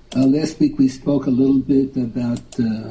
Last week we spoke a little bit about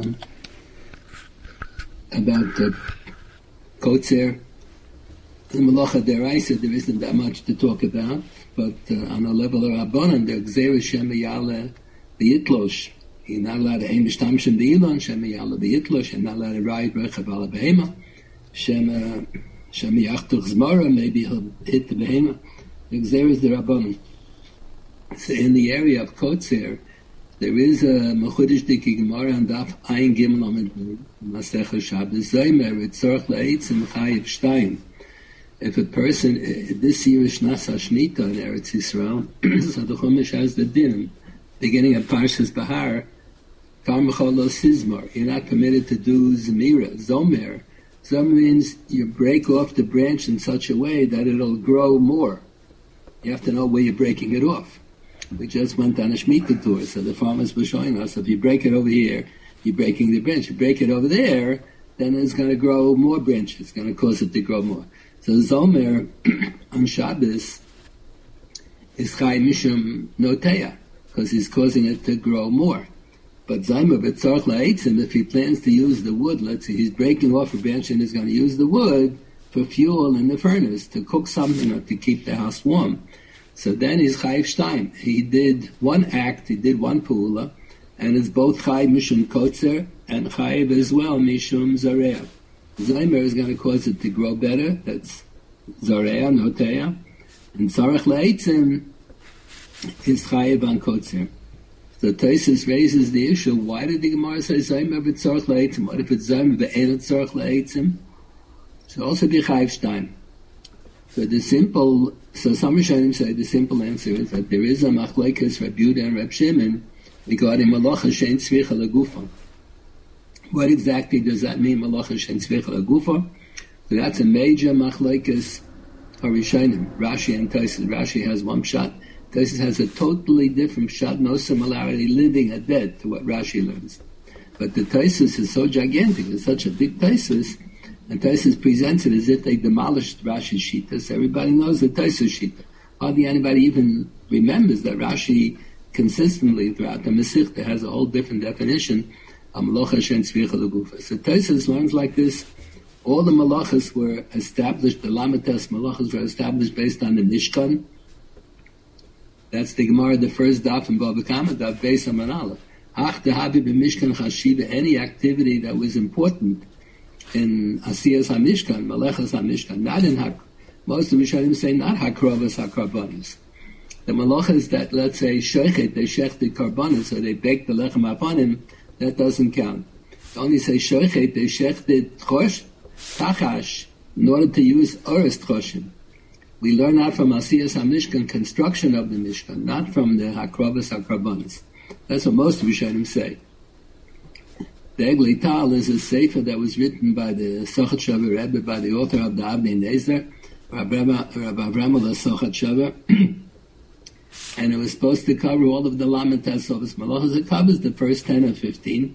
Kotzer. In Malacha Deraisa there isn't that much to talk about, but on a level of Rabbanan, the Gzeira Shem Yale B'Yitlosh. You're not allowed to aim B'Shtamshim B'Ilon, Shem Yale B'Yitlosh. You're not allowed to ride Rechav Ala Behema. Shem Yachtuch Zmara, maybe he'll hit the Behema. The Gzeira is the Rabbanan. So in the area of Kotzer, there is a Mechudesh Diki Gemara and Daf Ayin Gimel Amid Masechah Shabbos Zaymer Ritzorch La'etzim Chayiv Shtayim. If a person, this year is Shnas HaShnita in Eretz Yisrael, so the Chumash has the din, beginning of Parshas Bahar, Kar Mechol Lo Sizmar. You're not permitted to do Zemira, Zomer. Zomer means you break off the branch in such a way that it'll grow more. You have to know where you're breaking it off. We just went on a Shemitah tour, so the farmers were showing us, if you break it over here, you're breaking the branch. You break it over there, then it's going to grow more branches. It's going to cause it to grow more. So Zomer on Shabbos is Chai Mishum Noteya, because he's causing it to grow more. But Zomer B'Tzorch La'etzim, if he plans to use the wood, let's say he's breaking off a branch and he's going to use the wood for fuel in the furnace, to cook something or to keep the house warm. So then he's Chayiv Shtayim. He did one act, he did one Pu'ula, and it's both Chayiv Mishum Kotzer and Chayiv as well Mishum Zareah. Zomer is going to cause it to grow better, that's Zareah, Noteya, and Tzarech La'etzim is Chayiv on Kotzer. So Tosfos raises the issue, why did the Gemara say Zomer B'Tzorech La'etzim? What if it's Zomer B'Ein Tzorech La'etzim? Should also be Chayiv Shtayim. So some Rishonim say the simple answer is that there is a machlokes Reb Yehuda and Reb Shimon regarding malacha shein tzvicha legufa. What exactly does that mean, malacha shein tzvicha legufa? So that's a major machlokes Rishonim, Rashi and Tosfos. Rashi has one pshat. Tosfos has a totally different pshat, no similarity, living or dead, to what Rashi learns. But the Tosfos is so gigantic, it's such a big Tosfos, and Tosfos presents it as if they demolished Rashi's Shita. So everybody knows the Tosfos Shita. Hardly anybody even remembers that Rashi consistently throughout the Masechta has a whole different definition of Malacha Shein Tzvicha Legufa. So Tosfos learns like this. All the Malachas were established, the Lamites Malachas were established based on the Mishkan. That's the Gemara, the first daf in Bava Kama, daf Beis Amud Aleph. Hach dehabi b'Mishkan Chashiva, any activity that was important in Asiyas HaMishkan, Malachas HaMishkan, not in most of the Rishonim say not Hakrovas HaKarbanis. The Malachas that, let's say, Shechet, they shechted Karbanis, so they baked the Lechem upon him, that doesn't count. They only say Shechet, they shechted Chosh, Tachash, in order to use Oris Choshim. We learn that from Asiyas HaMishkan, construction of the Mishkan, not from the Hakrovas HaKarbanis. That's what most of the Rishonim say. The Eglei Tal is a sefer that was written by the Sochat Shaver Rebbe, by the author of the Avnei Nezer, Rav Avram Sochat Shaver, and it was supposed to cover all of the Lamites of his Malachas. It covers the first 10 or 15.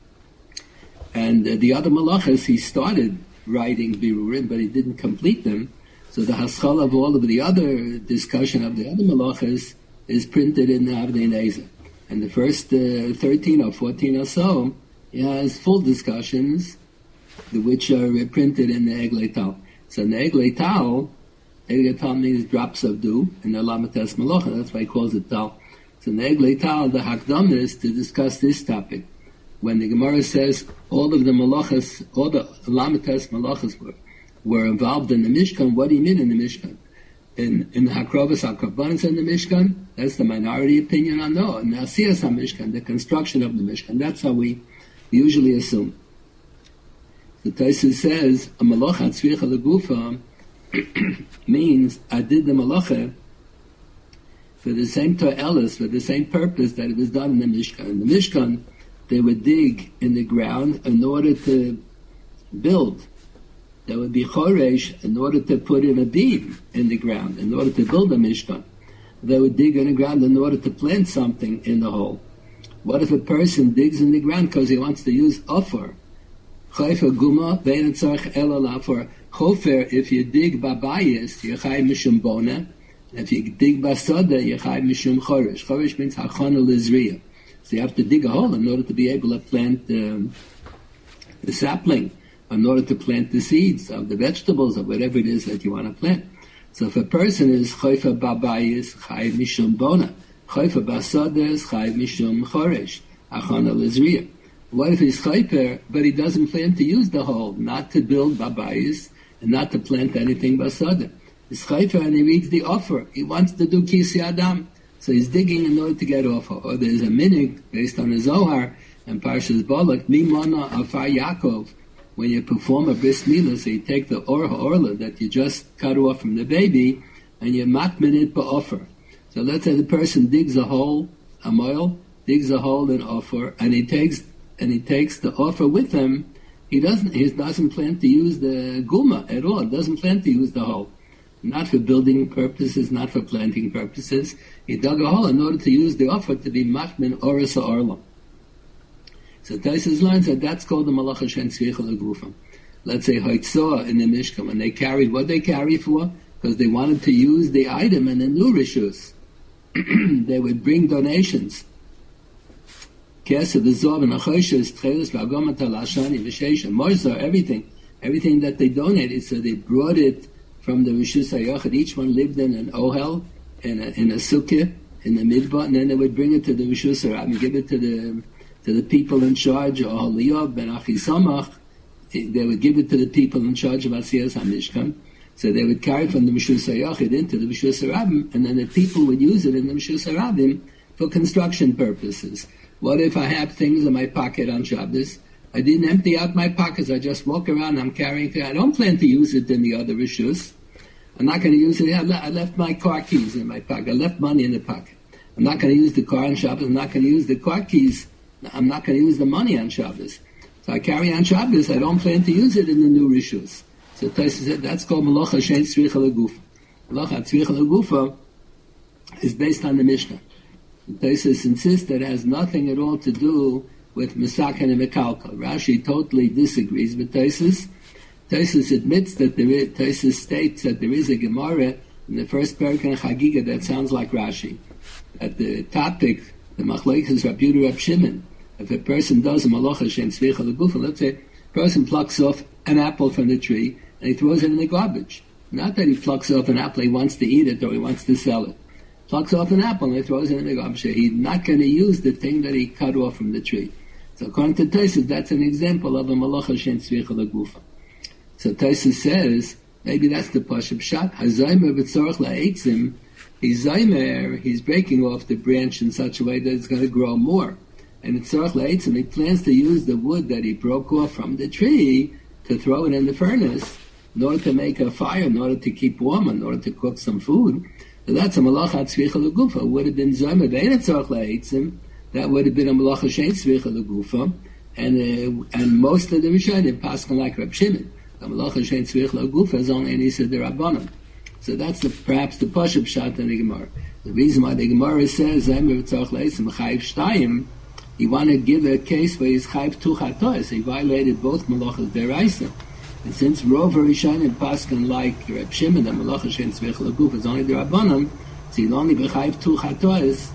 And the other Malachas, he started writing Birurim, but he didn't complete them. So the Haschal of all of the other discussion of the other Malachas is printed in the Avnei Nezer. And the first 13 or 14 or so, he has full discussions, which are printed in the Eglei Tal. So in the Eglei Tal means drops of dew, in the Lamites Malacha, that's why he calls it Tal. So in the Eglei Tal, the Hakdam is to discuss this topic. When the Gemara says all of the Malachas, all the Lamites Malachas were involved in the Mishkan, what do you mean in the Mishkan? In the Hakrovas HaKarbanis in the Mishkan, that's the minority opinion on no. In the Asiyas HaMishkan, the construction of the Mishkan, that's how we usually assume. The Tosfos says a malacha tzvicha legufa means I did the malacha for the same to'elis, for the same purpose that it was done in the Mishkan. In the Mishkan, they would dig in the ground in order to build. There would be choresh in order to put in a beam in the ground, in order to build a Mishkan. They would dig in the ground in order to plant something in the hole. What if a person digs in the ground because he wants to use offer? Chofer guma, ve'en tzarech ela la'afar. Chofer, if you dig babayis, yechai mishum bona. If you dig basada, yechai mishum choresh. Choresh means hachana lizriya. So you have to dig a hole in order to be able to plant the sapling, in order to plant the seeds of the vegetables or whatever it is that you want to plant. So if a person is choifa babayis, chayiv mishum bona, choifa basadas, chayiv mishum choresh, achana lizriya. What if he's choifer, but he doesn't plan to use the hole, not to build babayis, and not to plant anything basada? He's choifer and he reads the offer. He wants to do kisi adam. So he's digging in order to get offer. Or there's a minig based on a Zohar and Parshas Balak, Mimona Afar Yaakov. When you perform a bris milah, so you take the orla that you just cut off from the baby, and you matmin it offer. So let's say the person digs a hole, a moil, digs a hole in offer, and he takes the offer with him. He doesn't plan to use the guma at all. Doesn't plan to use the hole. Not for building purposes, not for planting purposes. He dug a hole in order to use the offer to be matmin orasa orla. So Taisus learns that that's called the malacha shen tzricha legufam. Let's say hoitzoa in the Mishkan, when they carried what they carried for, because they wanted to use the item in the new rishus. They would bring donations. Kesef, the zov, and achoshes, tchelis, v'agoma talashani, v'sheisha, morzah, everything that they donated. So they brought it from the rishus hayachid. Each one lived in an ohel, in a sukkah, in the midbar, and then they would bring it to the rishus harab and give it to the people in charge, or Haliyah ben Achisamach. They would give it to the people in charge of Asiyas HaMishkan. So they would carry it from the Mishus HaYachid into the Mishus HaRabim, and then the people would use it in the Mishus HaRabim for construction purposes. What if I have things in my pocket on Shabbos? I didn't empty out my pockets. I just walk around, I'm carrying things. I don't plan to use it in the other Rishus. I'm not going to use it. I left my car keys in my pocket. I left money in the pocket. I'm not going to use the car on Shabbos. I'm not going to use the car keys. I'm not going to use the money on Shabbos. So I carry on Shabbos. I don't plan to use it in the new Rishus. So Taisa said that's called Malacha Shein Tzricha Legufa. Malacha Tzricha Legufa is based on the Mishnah. Taisa insists that it has nothing at all to do with Mesaken and Mekalkal. Rashi totally disagrees with Taisa. Taisa admits that Taisa states that there is a Gemara in the first parak in Chagiga that sounds like Rashi. At the topic, the Machlokes Rab Yehuda Rab Shimon, if a person does a Malacha Shein Tzricha Legufa, let's say a person plucks off an apple from the tree and he throws it in the garbage. Not that he plucks off an apple, he wants to eat it or he wants to sell it. Plucks off an apple and he throws it in the garbage. He's not going to use the thing that he cut off from the tree. So according to Tosfos, that's an example of a Malacha Shein Tzricha Legufa. So Tosfos says, maybe that's the Pashup Pshat. Hazaymer v'tzorach la'etzim. He's breaking off the branch in such a way that it's going to grow more. And it's tzorach la'etzim, he plans to use the wood that he broke off from the tree to throw it in the furnace in order to make a fire, in order to keep warm, in order to cook some food. So that's a malacha tzricha legufa. Would have been zaymer ve'en tzorach la'etzim. That would have been a malacha shein tzricha legufa. And most of the Rishonim paskin like Rab Shimon. The malacha shein tzricha legufa is only an isa derabanan. So that's perhaps the Pashup Pshat in the Gemara. The reason why the Gemara says zaymer tzorach la'etzim chayiv shtayim, he wanted to give a case where he's chayiv tu chatois. He violated both malachas deraisa. And since Rov Rishonim paskin like Reb Shimon, the malacha shein tzricha legufa is only derabanan, so he'll only be chayiv tu chatois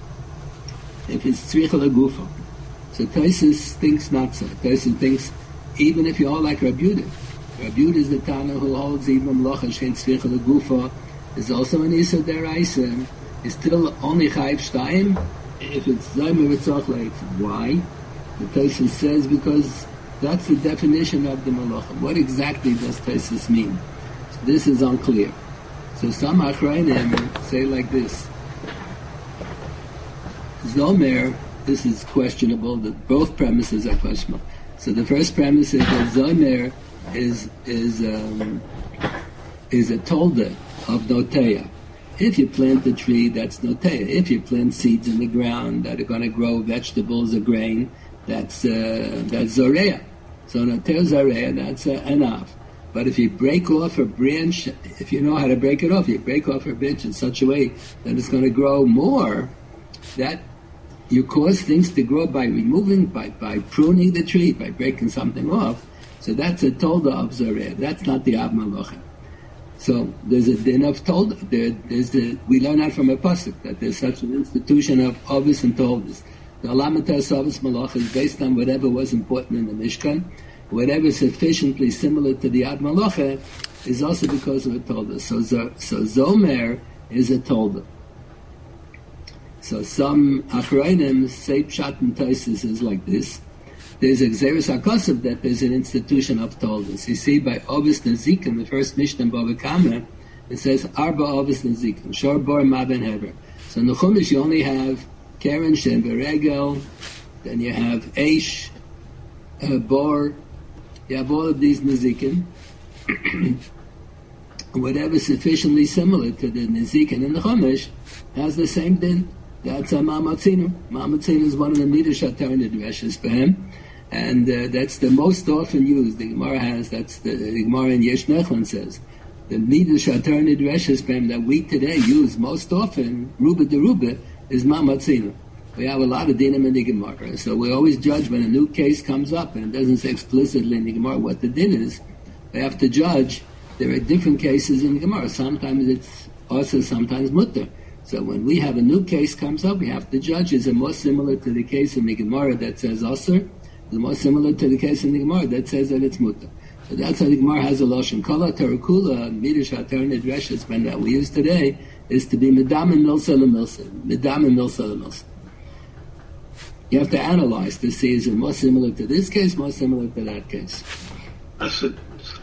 if it's tzricha legufa. So Tosfos thinks not so. Tosfos thinks even if you all like Reb Yehuda, Reb Yehuda is the Tana who holds even malacha shein tzricha legufa is also an isa deraisa. Is still only chayiv shtayim if it's zaymer v'tzorach la'etzim. Why? The Tosfos says because that's the definition of the malacha. What exactly does Tosfos mean? So this is unclear. So some achrayim say like this: Zomer, this is questionable. That both premises are questionable. So the first premise is that Zomer is a tolda of noteya. If you plant a tree, that's noteya. If you plant seeds in the ground that are going to grow vegetables or grain, that's zoreya. So noteya zoreya, that's enough. But if you break off a branch, if you know how to break it off, you break off a branch in such a way that it's going to grow more, that you cause things to grow by removing, by pruning the tree, by breaking something off. So that's a tolda of zoreya. That's not the av malacha. So there's a din of tolda. We learn that from a pasuk that there's such an institution of obvious and toldas. The Alamatas Avos Malach is based on whatever was important in the Mishkan. Whatever is sufficiently similar to the Ad Malacha is also because of a Tolda. So Zomer is a Tolda. So some Achrayim say Pshat and Taisis is like this. There's a Xeris HaKosav that there's an institution of Toldas. You see by Ovis Nezikin, the first Mishnah in Bava Kama, it says Arba Ovis Nezikin, Shor Bor Ma Ben Heber. So in the Chumash you only have Keren, Shem, Beregel, then you have Eish, Bor, you have all of these Nezikin. Whatever sufficiently similar to the Nezikin in the Chumash has the same din. That's a Ma'amatzinu. Ma'amatzinu is one of the Midrash HaTorah Dreshes for him. And that's the most often used. The Gemara has, that's the Gemara in Yesh Nechlan says, the Midrash HaTorah Dreshes for him that we today use most often, Ruba de Ruba, is Ma'amatzinu. We have a lot of dinim in the Gemara. So we always judge when a new case comes up and it doesn't say explicitly in the Gemara what the din is. We have to judge. There are different cases in the Gemara. Sometimes it's also, sometimes mutter. So when we have a new case comes up, we have to judge, is it more similar to the case in the Gemara that says Asr? Is it more similar to the case in the Gemara that says that it's mutter? So that's how the Gemara has a Lashon. Kala Tarakula, Midrash HaTorah Dreshes, that we use today, is to be Medam and Milsa LeMilsa. Medam and Milsa LeMilsa. You have to analyze to see, is it more similar to this case, more similar to that case? That's it.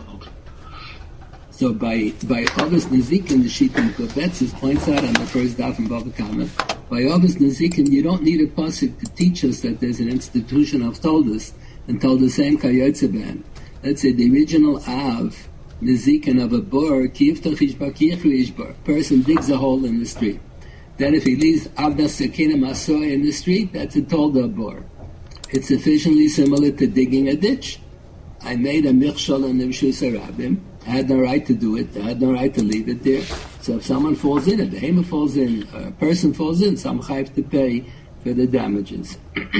So by Ovis Nezikin, the Shittim Kobetzis points out on the first daf in Bava Kama, by Ovis Nezikin, you don't need a pasuk to teach us that there's an institution of Toldos and Toldos and Kayotzeban. Let's say the original Av, Nezikin of a bor, Kiyiftach Ishbar, Kiyichu Ishbar. Person digs a hole in the street. Then if he leaves Avdas Sekina Masoy in the street, that's a Tolda bor. It's sufficiently similar to digging a ditch. I made a Michshol in the Rishus HaRabim. I had no right to do it. I had no right to leave it there. So if someone falls in, if the behemoth falls in, a person falls in, so I'm chayav to pay for the damages.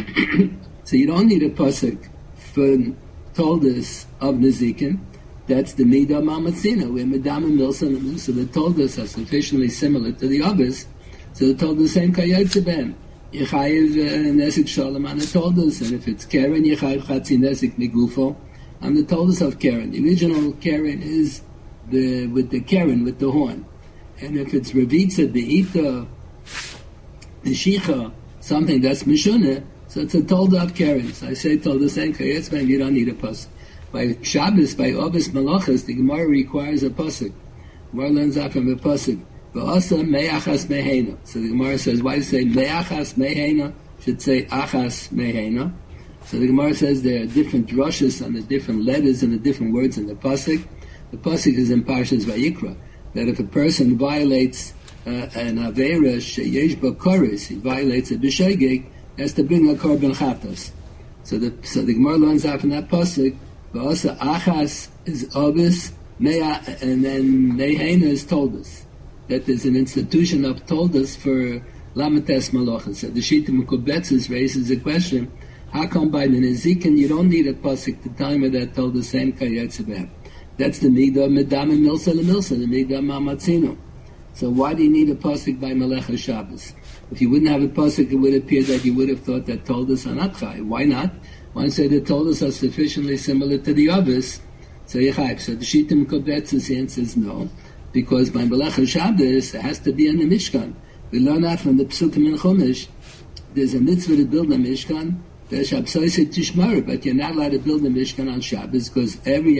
So you don't need a pasuk for Toldos of Nezikin. That's the Midah Ma'amatzina. We're Medam and Milsa. So the Toldos are sufficiently similar to the others. So the Toldos same Kayotze Ben. You chayav Nesik Shalom on the Toldos. And if it's Keren, you chayav Chatzi Nesik Migufo. And the Toldos of Keren. The original Keren is with the Keren, with the horn. And if it's Revitza, Be'ita, the Shicha, something that's Mishunah, so it's a Tolda of Keren. So I say Tolda Senka, yes, man, you don't need a pasuk. By Shabbos, by Ovis Malachas, the Gemara requires a pasuk. Gemara learns that from a pasuk. V'asa me'achas me'heina. So the Gemara says, why does it say me'achas me'heina? Should say achas me'heina. So the Gemara says there are different drushes on the different letters and the different words in the pasuk. The pasuk is in Parshas Vayikra, that if a person violates an avera sheyesh ba koris, he violates a b'shegeg, has to bring a korban chatas. So the Gemara learns out from that pasuk. V'asa achas is obis, and then meheina is toldos. That there's an institution of toldos for lamates malachas. So the Shittim Kubetzis raises the question: how come by the Nezikin you don't need a pasuk to tell me that told the same Kayetzebehem? That's the Midah Medam and Milsa LeMilsa, the Midah Ma'amatzinu. So why do you need a pasuk by Melech Shabbos? If you wouldn't have a pasuk, it would appear that you would have thought that told us are not chai. Why not? Why say that told us are sufficiently similar to the others? So you chai. So the Shittim Kobetzis answers no, because by Melech Shabbos it has to be in the Mishkan. We learn that from the Psukim in Chumash. There's a mitzvah to build a Mishkan. But you're not allowed to build a Mishkan on Shabbos because every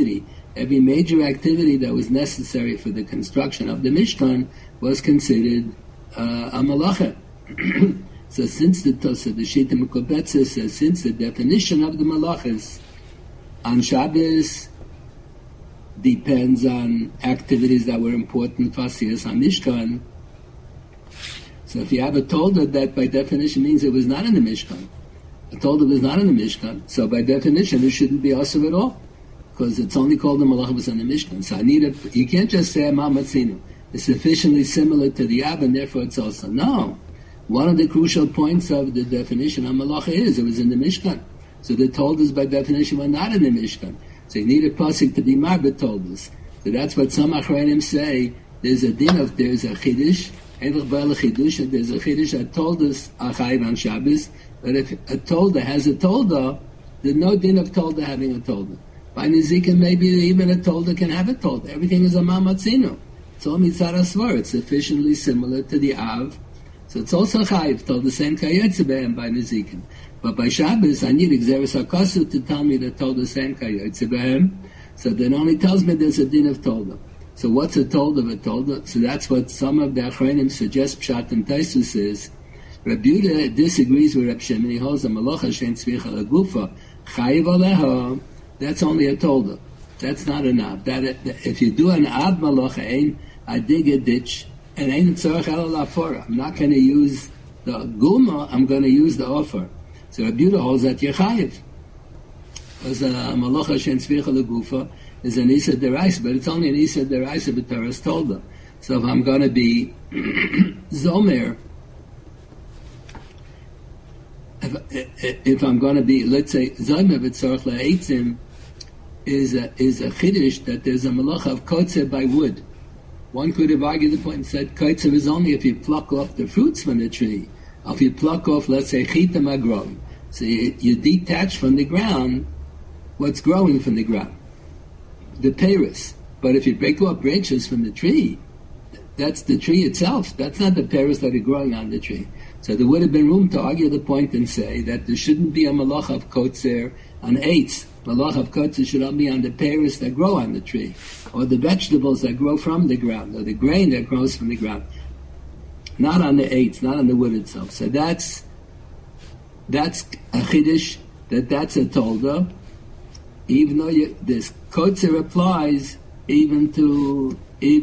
major activity that was necessary for the construction of the Mishkan was considered a malacha. So since the Shittim Kobetzis says, since the definition of the malachas on Shabbos depends on activities that were important for Asiyas on Mishkan, so if you have a Tolda, that by definition means it was not in the Mishkan. I told it was not in the Mishkan, so by definition it shouldn't be Asur at all, because it's only called the Malacha was in the Mishkan. So you can't just say Ma'amatzinu. It's sufficiently similar to the Ab, and therefore it's also. No. One of the crucial points of the definition of Malacha is it was in the Mishkan. So the told us by definition were not in the Mishkan. So you need a pasuk to be marbet told us. So that's what some Achrayim say. There's a din of, there's a Chiddush, There's a Chiddush that told us Achayiv on Shabbos, but if a Tolda has a Tolda, there's no din of Tolda having a Tolda. By Nizikin, maybe even a Tolda can have a Tolda. Everything is a Mamatzino. It's all Mitzvah Asvar. It's sufficiently similar to the Av. So it's also Chayiv, told the same Kayotze Behem by Nizikin. But by Shabbos, I need Xeris HaKosu to tell me that told the same Kayotze Behem. So that only tells me there's a din of Tolda. So what's a Tolda of a Tolda? So that's what some of the Achronim suggest Pshat and Taisus is. Rabbi Yehuda disagrees with Reb Shimon. He holds a Malacha Shein Tzvicha Lagufa. Chayiv Aleha, that's only a Tolda. That's not enough. If you do an Ab Malacha, I dig a ditch, and Ein Tzorach Ela Lafora. I'm not going to use the Guma, I'm going to use the offer. So Rabbi Yehuda holds that you're Chayiv. Because Malacha Shein Tzvicha Lagufa is an Isa Deraisa, but it's only an Isa Deraisa B'Toras Tolda. So if I'm going to be Zomer, if I'm going to be, let's say, Zomer B'Tzorach La'etzim is a Chiddush that there's a Malacha of Kotzer by wood. One could have argued the point and said, Kotzer is only if you pluck off the fruits from the tree. Or if you pluck off, let's say, Chita Magrom. So you detach from the ground what's growing from the ground. The Paris. But if you break off branches from the tree, that's the tree itself. That's not the Paris that are growing on the tree. So there would have been room to argue the point and say that there shouldn't be a malach of kotzer on eitz. Malach of kotzer should only be on the Paris that grow on the tree, or the vegetables that grow from the ground, or the grain that grows from the ground. Not on the eitz, not on the wood itself. So that's a chiddush, that's a tolda, even though this kotzer applies even to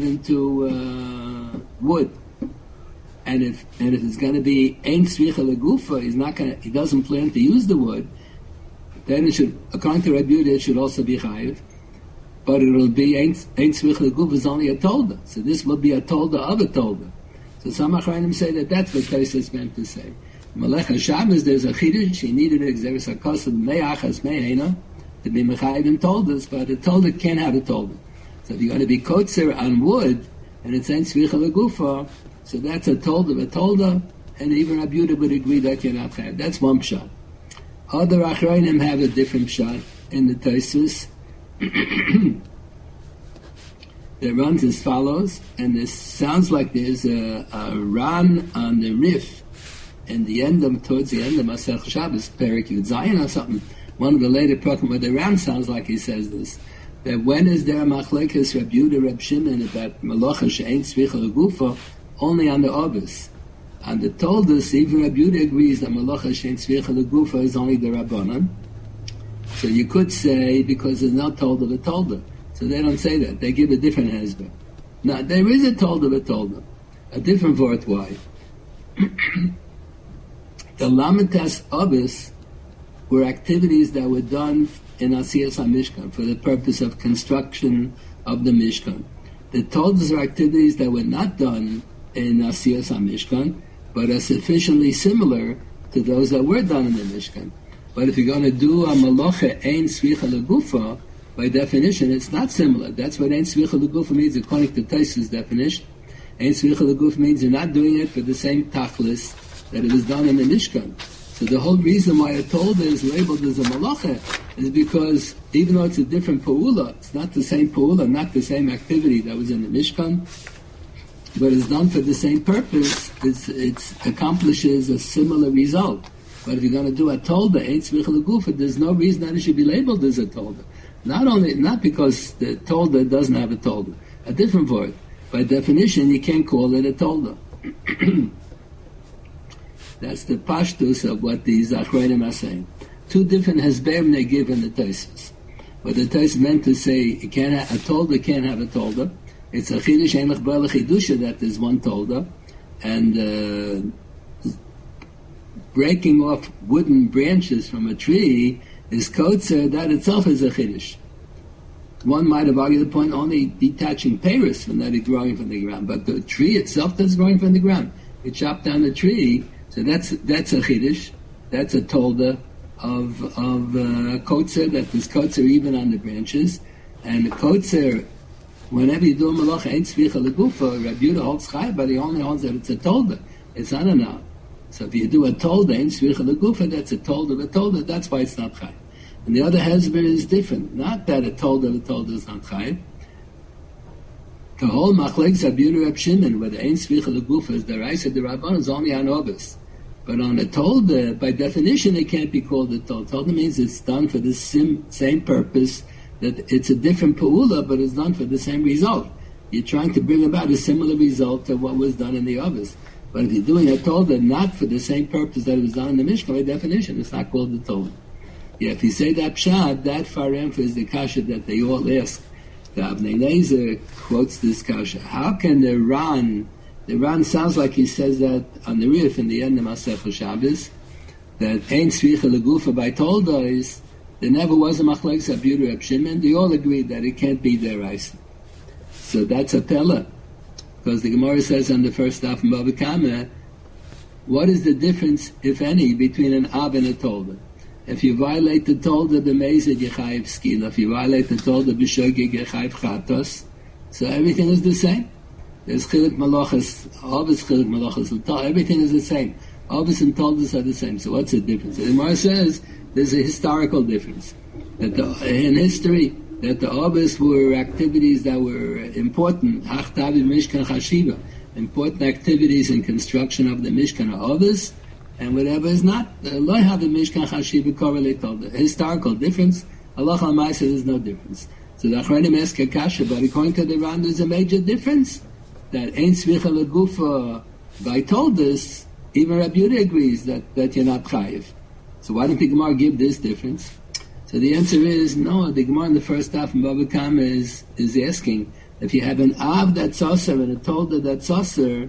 wood. And if it's going to be ein tzvicha legufa, he doesn't plan to use the wood, then it should, according to Rabbi Yehuda, it should also be chayiv. But it'll be ein tzvicha legufa is only a tolda. So this will be a tolda of a tolda. So some Achronim say that that's what Tosfos meant to say. Malach HaShabbos, there's a chiddush. He needed a Xeris HaKosu me'achas me'ena to be mechayiv in toldas, but a tolda can't have a tolda. So if you're going to be kotzer on wood, and it's ein tzvicha legufa, so that's a tolda, and even Rabbi Yehuda would agree that you're not chayav. That's one pshat. Other Achronim have a different pshat in the Tosfos. That runs as follows, and this sounds like there's a ran on the Rif, towards the end of Masech Shabbos, Perik Yud Zayin or something. One of the later program where the ran sounds like he says this. That when is there a machlekes Rabbi Yehuda, Reb Shimon about Malacha she'ein tzvicha legufa only on the Obis. And the Toldos, even Rabbi Yehuda agrees that Malacha she'ein tzvicha legufa is only the Rabbanan. So you could say, because there's no Tolda the Tolda. So they don't say that. They give a different hezbollah. Now, there is a Tolda, a different word. Why? The Lamentas Obis were activities that were done in Asiyas HaMishkan for the purpose of construction of the Mishkan. The Toldas are activities that were not done in Asiyas HaMishkan, but are sufficiently similar to those that were done in the Mishkan. But if you're going to do a Malacha Ein Tzvicha Legufa, by definition, it's not similar. That's what Ein Tzvicha Legufa means according to Tosfos' definition. Ein Tzvicha Legufa means you're not doing it for the same tachlis that it was done in the Mishkan. So the whole reason why a tolda is labeled as a malacha is because even though it's a different pa'ula, it's not the same pa'ula, not the same activity that was in the Mishkan, but it's done for the same purpose. It accomplishes a similar result. But if you're going to do a tolda, Ein Tzvicha Legufa, there's no reason that it should be labeled as a tolda. Not because the tolda doesn't have a tolda, a different word. By definition, you can't call it a tolda. That's the pashtus of what these Achronim are saying. Two different hezberim they give in the Tosfos. What the Tosfos meant to say, a tolda can't have a tolda. It's a chiddush ein lechbar lechidusha that there's one tolda, and breaking off wooden branches from a tree is kotzer. That itself is a chiddush. One might have argued the point only detaching paris from that is growing from the ground, but the tree itself that's growing from the ground. You chop down the tree. So that's a chiddush, that's a tolda of kotzer, that there's kotzer even on the branches, and the kotzer whenever you do a malacha, ain't tzvicha legufa, Rabbi Yehuda holds chai, but he only holds that it's a tolda. It's not enough. So if you do a tolda, ain't tzvicha legufa, that's a tolda, that's why it's not chai. And the other hezbollah is different. Not that a tolda is not chai. The whole machlekes Rabbi Yehuda Reb Shimon, where the ain't tzvicha legufa is the raisa the rabban is only on obis. But on a tolda, by definition, it can't be called a tolda. Tolda means it's done for the same purpose, that it's a different pa'ula, but it's done for the same result. You're trying to bring about a similar result to what was done in the others. But if you're doing a tolda not for the same purpose that it was done in the Mishkan, by definition, it's not called a tolda. Yeah, if you say that pshat, that farem is the kasha that they all ask. The Avnei Nezer quotes this kasha. How can the Ran sounds like he says that on the Rif in the end of Masechah Shabbos, that ain't tzvicha legufa by tolda is, there never was a machlekes Rabbi Yehuda Reb Shimon. They all agreed that it can't be deraisa. So that's a pella, because the Gemara says on the first daf in Bava Kama, what is the difference, if any, between an av and a tolda? If you violate the tolda b'meizid yechayiv skila, if you violate the tolda b'shogeg yechayiv chatos, so everything is the same. There's chilik malachas, avos chilik malachas, everything is the same. Avos and toldas are the same. So what's the difference? The Gemara says there's a historical difference. That in history, that the avos were activities that were important. Hachtavi mishkan chashiva, important activities in construction of the mishkan are avos, and whatever is not, lo have the mishkan chashiva correlate all the historical difference. Allah al says there's no difference. So the Achronim ask a kasha, but according to the Ran, there's a major difference. That ain't tzvicha legufa by toldas, even Rabbi Yehuda agrees that you're not chayiv. So why don't the Gemara give this difference? So the answer is no. The Gemara in the first half in Bava Kama is asking, if you have an av that's osir and a tolda that's osir,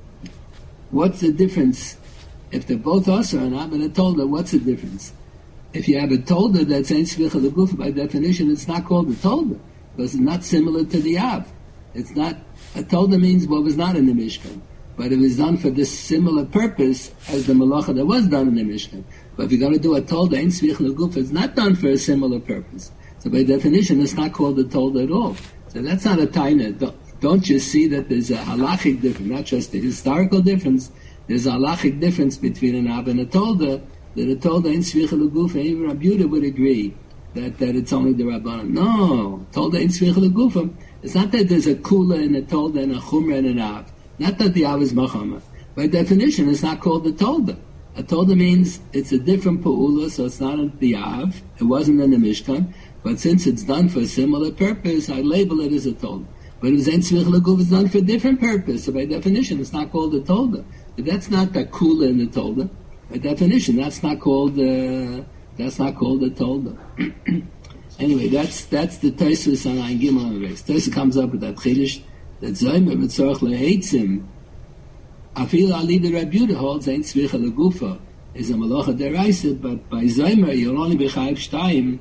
what's the difference? If they're both osir, an av and a tolda, what's the difference? If you have a tolda that's ain't tzvicha legufa, by definition it's not called a tolda, because it's not similar to the av. It's not, a tolda means what was not in the Mishkan, but it was done for this similar purpose as the malacha that was done in the Mishkan. But if you're going to do a tolda, ain't tzvicha legufa, it's not done for a similar purpose. So by definition, it's not called a tolda at all. So that's not a taina. Don't you see that there's a halachic difference, not just a historical difference, there's a halachic difference between an av and a tolda, that a tolda ain't tzvicha legufa, even Rabbi Yehuda would agree that it's only the Rabbanan. No, tolda ain't tzvicha legufa. It's not that there's a kula and a tolda and a chumra and an av. Not that the av is machama. By definition, it's not called a tolda. A tolda means it's a different pa'ula, so it's not the av. It wasn't in the Mishkan. But since it's done for a similar purpose, I label it as a tolda. But if it's ain't tzvicha legufa, it's done for a different purpose. So by definition, it's not called a tolda. But that's not the kula and the tolda. By definition, that's not called a tolda. Anyway, that's the Tosfos on Ein Gimel and Reis. Tosfos comes up with that chiddush that Zomer v'tzorach leheitzim afil ali the Rabbi Yehuda holds ain't tzvicha legufa is a malacha deraisa, but by Zomer you'll only be chayiv shtayim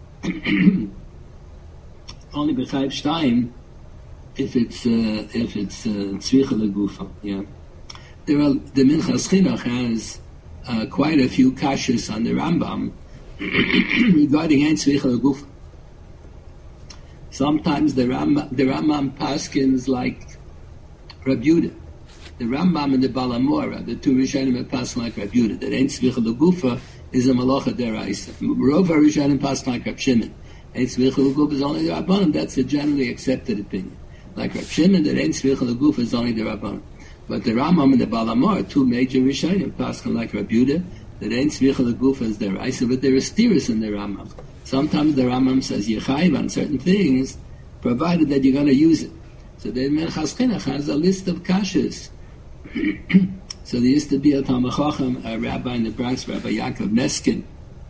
if it's tzvicha legufa. Yeah, the Minchas Chinuch has quite a few kashas on the Rambam regarding ain't tzvicha legufa. Sometimes the Rambam paskins like Rabbi Yehuda. The Rambam and the Balamora, the two Rishonim paskin like Rabbi Yehuda. That ain't tzvicha legufa is a malacha deraisa. Rov Rishonim paskin like Rabbi Shimon. Ain't tzvicha legufa is only the Rabbanim. That's a generally accepted opinion. Like Rabbi Shimon, that ain't tzvicha legufa is only the Rabbanim. But the Rambam and the Balamora, two major Rishonim paskin like Rabbi Yehuda, that ain't tzvicha legufa is deraisa, but there is steers in the Rambam. Sometimes the Rambam says Yechayiv on certain things, provided that you're going to use it. So the Minchas Chinuch has a list of kashas. So there used to be a Talmid Chacham, a rabbi in the Bronx, Rabbi Yaakov Meskin.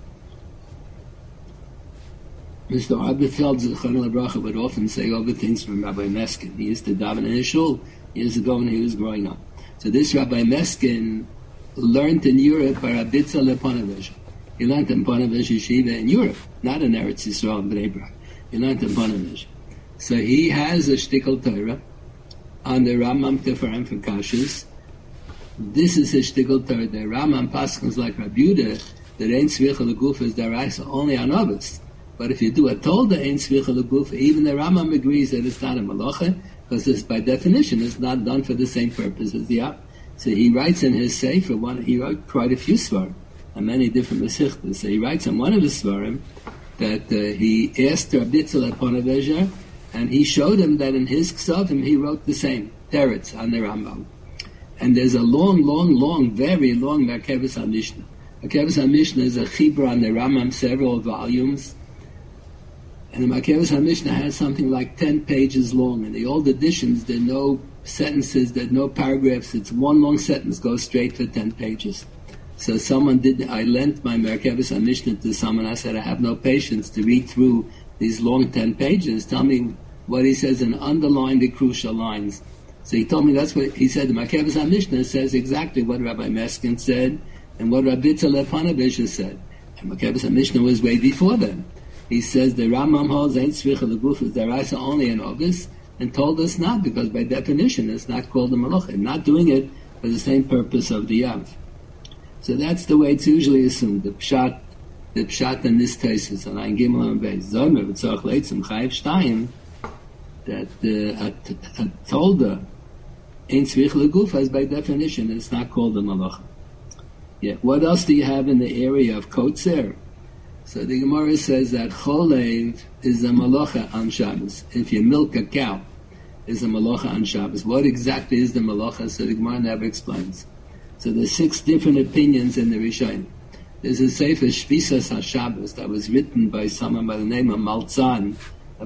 Mr. Arbefeld Zichrono Lebracha would often say over things from Rabbi Meskin. He used to daven in his shul years ago when he was growing up. So this Rabbi Meskin learned in Europe by Rabbi Yitzhak Leponovich. He learned in Ponevezh Yeshiva in Europe, not in Eretz Yisrael in Bnei Brak. He learned in Ponevezh. So he has a shtickle Torah on the Rambam Teferem for Kashas. This is his shtickle Torah. The Rambam paskins like Rabbi Yehuda that ain't tzvicha legufa is deraisa only on Avos. But if you do a tolda ein svicha leguf, even the Rambam agrees that it's not a malacha, because this, by definition, is not done for the same purpose as the Av. So he writes in his sefer, he wrote quite a few svarim, and many different mesichtas. So he writes in one of his svarim that he asked Rabbi Yitzchak Ponevezher, and he showed him that in his ksavim he wrote the same teretz on the Rambam. And there's a long, very long Merkevus HaMishnah. Merkevus HaMishnah is a chibur on the Rambam, several volumes. And the Merkevus HaMishnah has something like 10 pages long. In the old editions, there are no sentences, there are no paragraphs. It's one long sentence, goes straight for 10 pages. So I lent my Merkevus HaMishnah to someone. I said, I have no patience to read through these long 10 pages. Tell me what he says and underline the crucial lines. So he told me that's what he said. The Merkevus HaMishnah says exactly what Rabbi Meskin said and what Rabbi Yitzchak Ponevezher said. And Merkevus HaMishnah was way before them. He says the Rambam holds ain't svicha leguf is deraisa only in August, and told us not, because by definition it's not called a malacha. Not doing it for the same purpose of the Yav. So that's the way it's usually assumed. The pshat in this thesis, and ein gimel and beis zomer v'tzorach leitzim chayiv shtayim, that a tolda ain't svicha leguf as by definition it's not called a malacha. Yeah. What else do you have in the area of kotzer? So the Gemara says that cholev is a malacha on Shabbos. If you milk a cow, is a malacha on Shabbos. What exactly is the malacha? So the Gemara never explains. So there's 6 different opinions in the Rishonim. There's a sefer Shvisas HaShabbos that was written by someone by the name of Maltzan.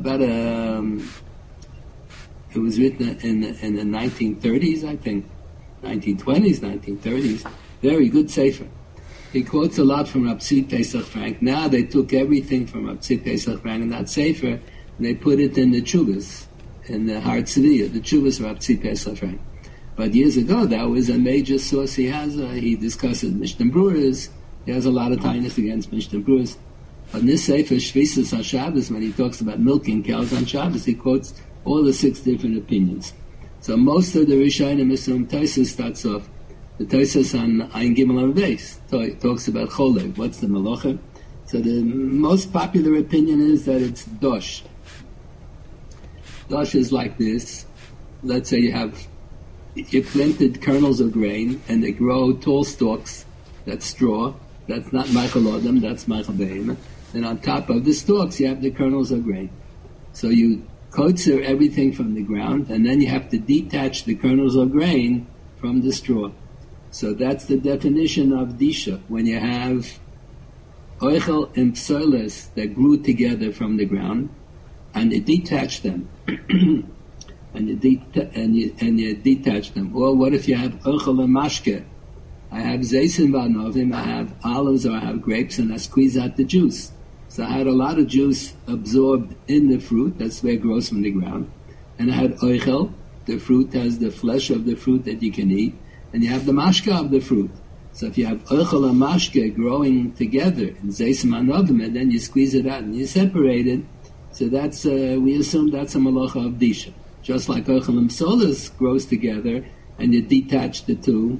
It was written in the 1930s, I think, 1920s, 1930s. Very good sefer. He quotes a lot from Rav Tzvi Pesach Frank. Now they took everything from Rav Tzvi Pesach Frank in that sefer, and they put it in the Chuvas, in the Har Tzviyah, the Chuvas of Rav Tzvi Pesach Frank. But years ago, that was a major source he has. He discusses Mishnah Brewers. He has a lot of tightness against Mishnah Brewers. But in this sefer, Shvisas HaShabbos, when he talks about milking cows on Shabbos, he quotes all the 6 different opinions. So most of the Rishonim assume Tosfos starts off. The Tosfos on Ein Gimel and Beis talks about cholev. What's the malacha? So the most popular opinion is that it's dosh. Dosh is like this. Let's say you planted kernels of grain and they grow tall stalks. That's straw. That's not Michael Adam. That's Michael Bein. And on top of the stalks, you have the kernels of grain. So you kotzer everything from the ground, and then you have to detach the kernels of grain from the straw. So that's the definition of disha. When you have oichel and psoles that grew together from the ground, and you detach them, and you detach them. Or what if you have oichel and mashke? I have zeisin v'anovim, I have olives, or I have grapes, and I squeeze out the juice. So I had a lot of juice absorbed in the fruit. That's where it grows from the ground. And I had oichel. The fruit has the flesh of the fruit that you can eat. And you have the mashka of the fruit. So if you have oichel and mashka growing together in zeisim anovim, and then you squeeze it out and you separate it, so that's we assume that's a malacha of disha. Just like oichel and psolos grows together and you detach the two.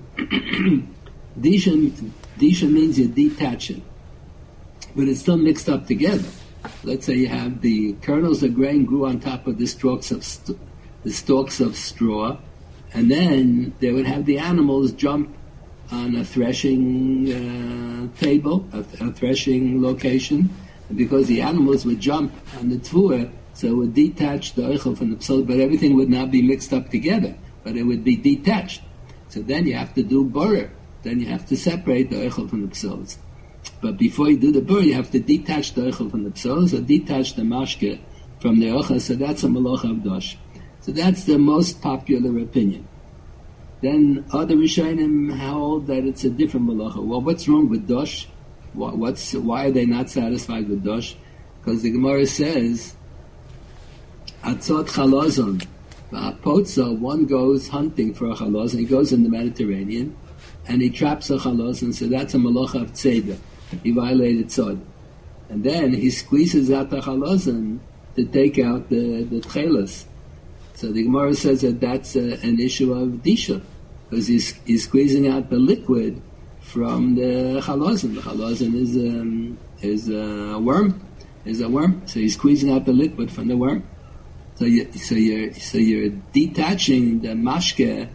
Disha means you detach it, but it's still mixed up together. Let's say you have the kernels of grain grew on top of the stalks of straw, and then they would have the animals jump on a threshing table, a threshing location, and because the animals would jump on the tfuah, so it would detach the oichel from the psolos, but everything would not be mixed up together, but it would be detached. So then you have to do borer. Then you have to separate the oichel from the psolos. But before you do the borer, you have to detach the oichel from the psolos, or detach the mashke from the oichel, so that's a malacha of dosh. So that's the most popular opinion. Then other Rishonim hold that it's a different malacha. Well, what's wrong with dosh? Why are they not satisfied with dosh? Because the Gemara says, Atzot chalazon, v'apotza, one goes hunting for a chalazon, he goes in the Mediterranean, and he traps a chalazon, so that's a malacha of tzeda. He violated tzod. And then he squeezes out the chalazon to take out the tchelas. So the Gemara says that that's an issue of disha, because he's squeezing out the liquid from the chalazon. The chalazon is a worm. is a worm. So you're squeezing out the liquid from the worm. So you're detaching the mashke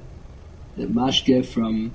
from,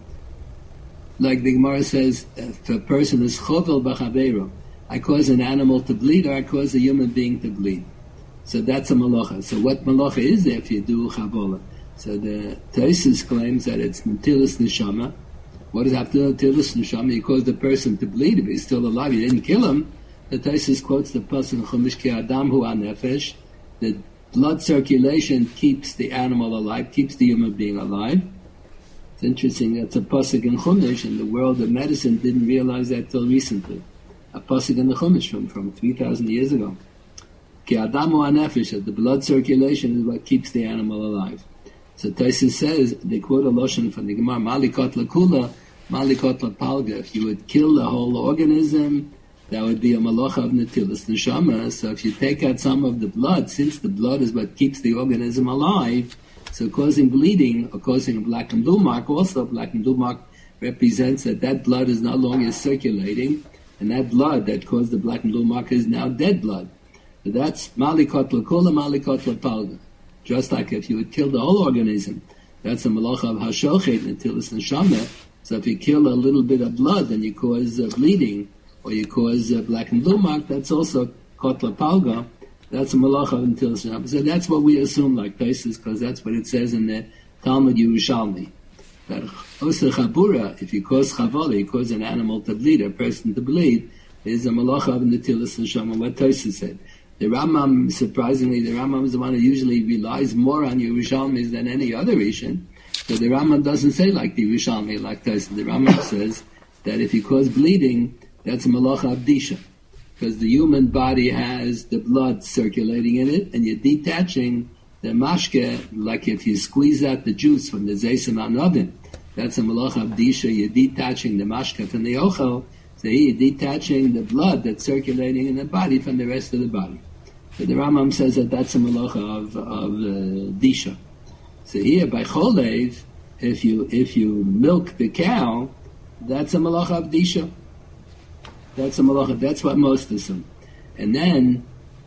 like the Gemara says, if a person is chovel b'chaveiro, I cause an animal to bleed or I cause a human being to bleed. So that's a malacha. So what malacha is there if you do chavola? So the Taisus claims that it's netilas neshama. What does it have to do with netilas neshama? You cause the person to bleed. If he's still alive, you didn't kill him. The Taisus quotes the pasuk Chumash ki adam hu anefesh. The blood circulation keeps the animal alive, keeps the human being alive. It's interesting, that's a pasuk in Chumash, and the world of medicine didn't realize that till recently. A pasuk in the Chumash from 3,000 years ago. Ki adamu hanefesh, that the blood circulation is what keeps the animal alive. So Taisus says, they quote a loshon from the Gemara, malikot lakula, malikot lapalga. If you would kill the whole organism, that would be a malacha of netilas neshama. So if you take out some of the blood, since the blood is what keeps the organism alive, so causing bleeding or causing a black and blue mark, also black and blue mark represents that blood is no longer circulating, and that blood that caused the black and blue mark is now dead blood. So that's malikot lakula, malikot lapalga. Just like if you would kill the whole organism, that's a malacha of hashochet, netilas neshama. So if you kill a little bit of blood, then you cause bleeding, or you cause black and blue mark, that's also kot lapalga. That's a malacha of netilas neshama. So that's what we assume, like Taisus, because that's what it says in the Talmud Yerushalmi. That osa chabura, if you cause chavola, you cause an animal to bleed, a person to bleed, is a malacha of netilas neshama, what Taisus said. The Rambam, surprisingly, the Rambam is the one who usually relies more on Yerushalmis than any other Rishon. So the Rambam doesn't say like the Yerushalmi, like Taisus. The Rambam says that if you cause bleeding, that's a malacha of disha. Because the human body has the blood circulating in it, and you're detaching the mashke, like if you squeeze out the juice from the zeisim anodin, that's a malacha of disha. You're detaching the mashke from the ochel, so here you're detaching the blood that's circulating in the body from the rest of the body. So the Rambam says that that's a malacha of disha. So here by cholev, if you milk the cow, that's a malacha of disha. That's a malacha. That's what most assume. And then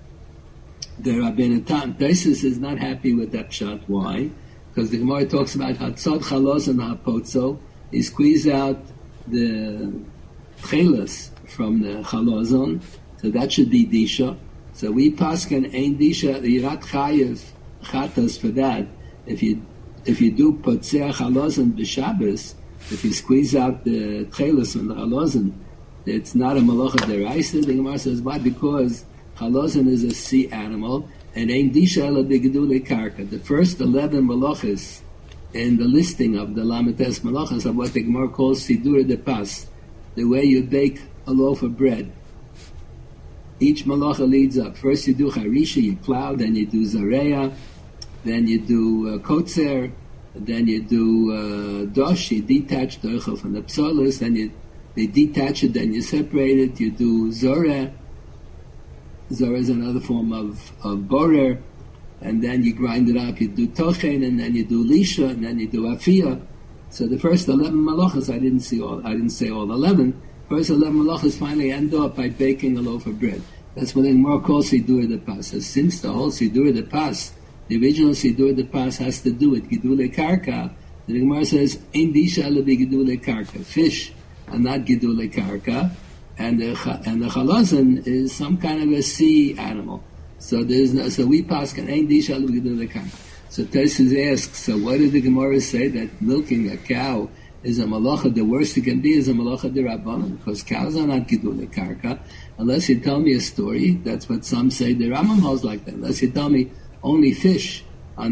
the Rabbeinu Tam Taisus is not happy with that pshat. Why? Because the Gemara talks about hatzad chalos and hapotzo. You squeeze out the chelas from the chalozon, so that should be disha. So we paskin ein disha, yirat chayev chatas for that. If you do potzeh chalozon b'Shabbos, if you squeeze out the chelas from the chalozon, it's not a malacha deraisa. The Gemara says why? Because chalozon is a sea animal, and ein disha ela b'gedulei karka. The first 11 malachas in the listing of the Lametes malachas are what the Gemara calls sidur de pas, the way you bake a loaf of bread. Each malacha leads up. First you do harisha, you plow, then you do zareya, then you do kotzer, then you do dosh, you detach the ochel from the psolos, then you detach it, then you separate it, you do zoreh. Zoreh is another form of borer, and then you grind it up, you do tochen, and then you do lisha, and then you do afiyah. So the first 11 malachas, I didn't say all 11. First 11 malachas finally end up by baking a loaf of bread. That's what the Gemara calls Sidur de Pas. So since the whole Sidur de Pas, the original Sidur de Pas has to do with Gidule Karka, the Gemara says, Ein disha ela b'gidule karka. Fish are not Gidule Karka, and the chalazon is some kind of a sea animal. So we pass can Ein disha ela b'gidule karka. So Taisus asks, so what did the Gemara say that milking a cow is a malacha? The worst it can be is a malacha derabbanan, because cows are not gidule karka. Unless you tell me a story, that's what some say. The Rambam holds like that. Unless you tell me only fish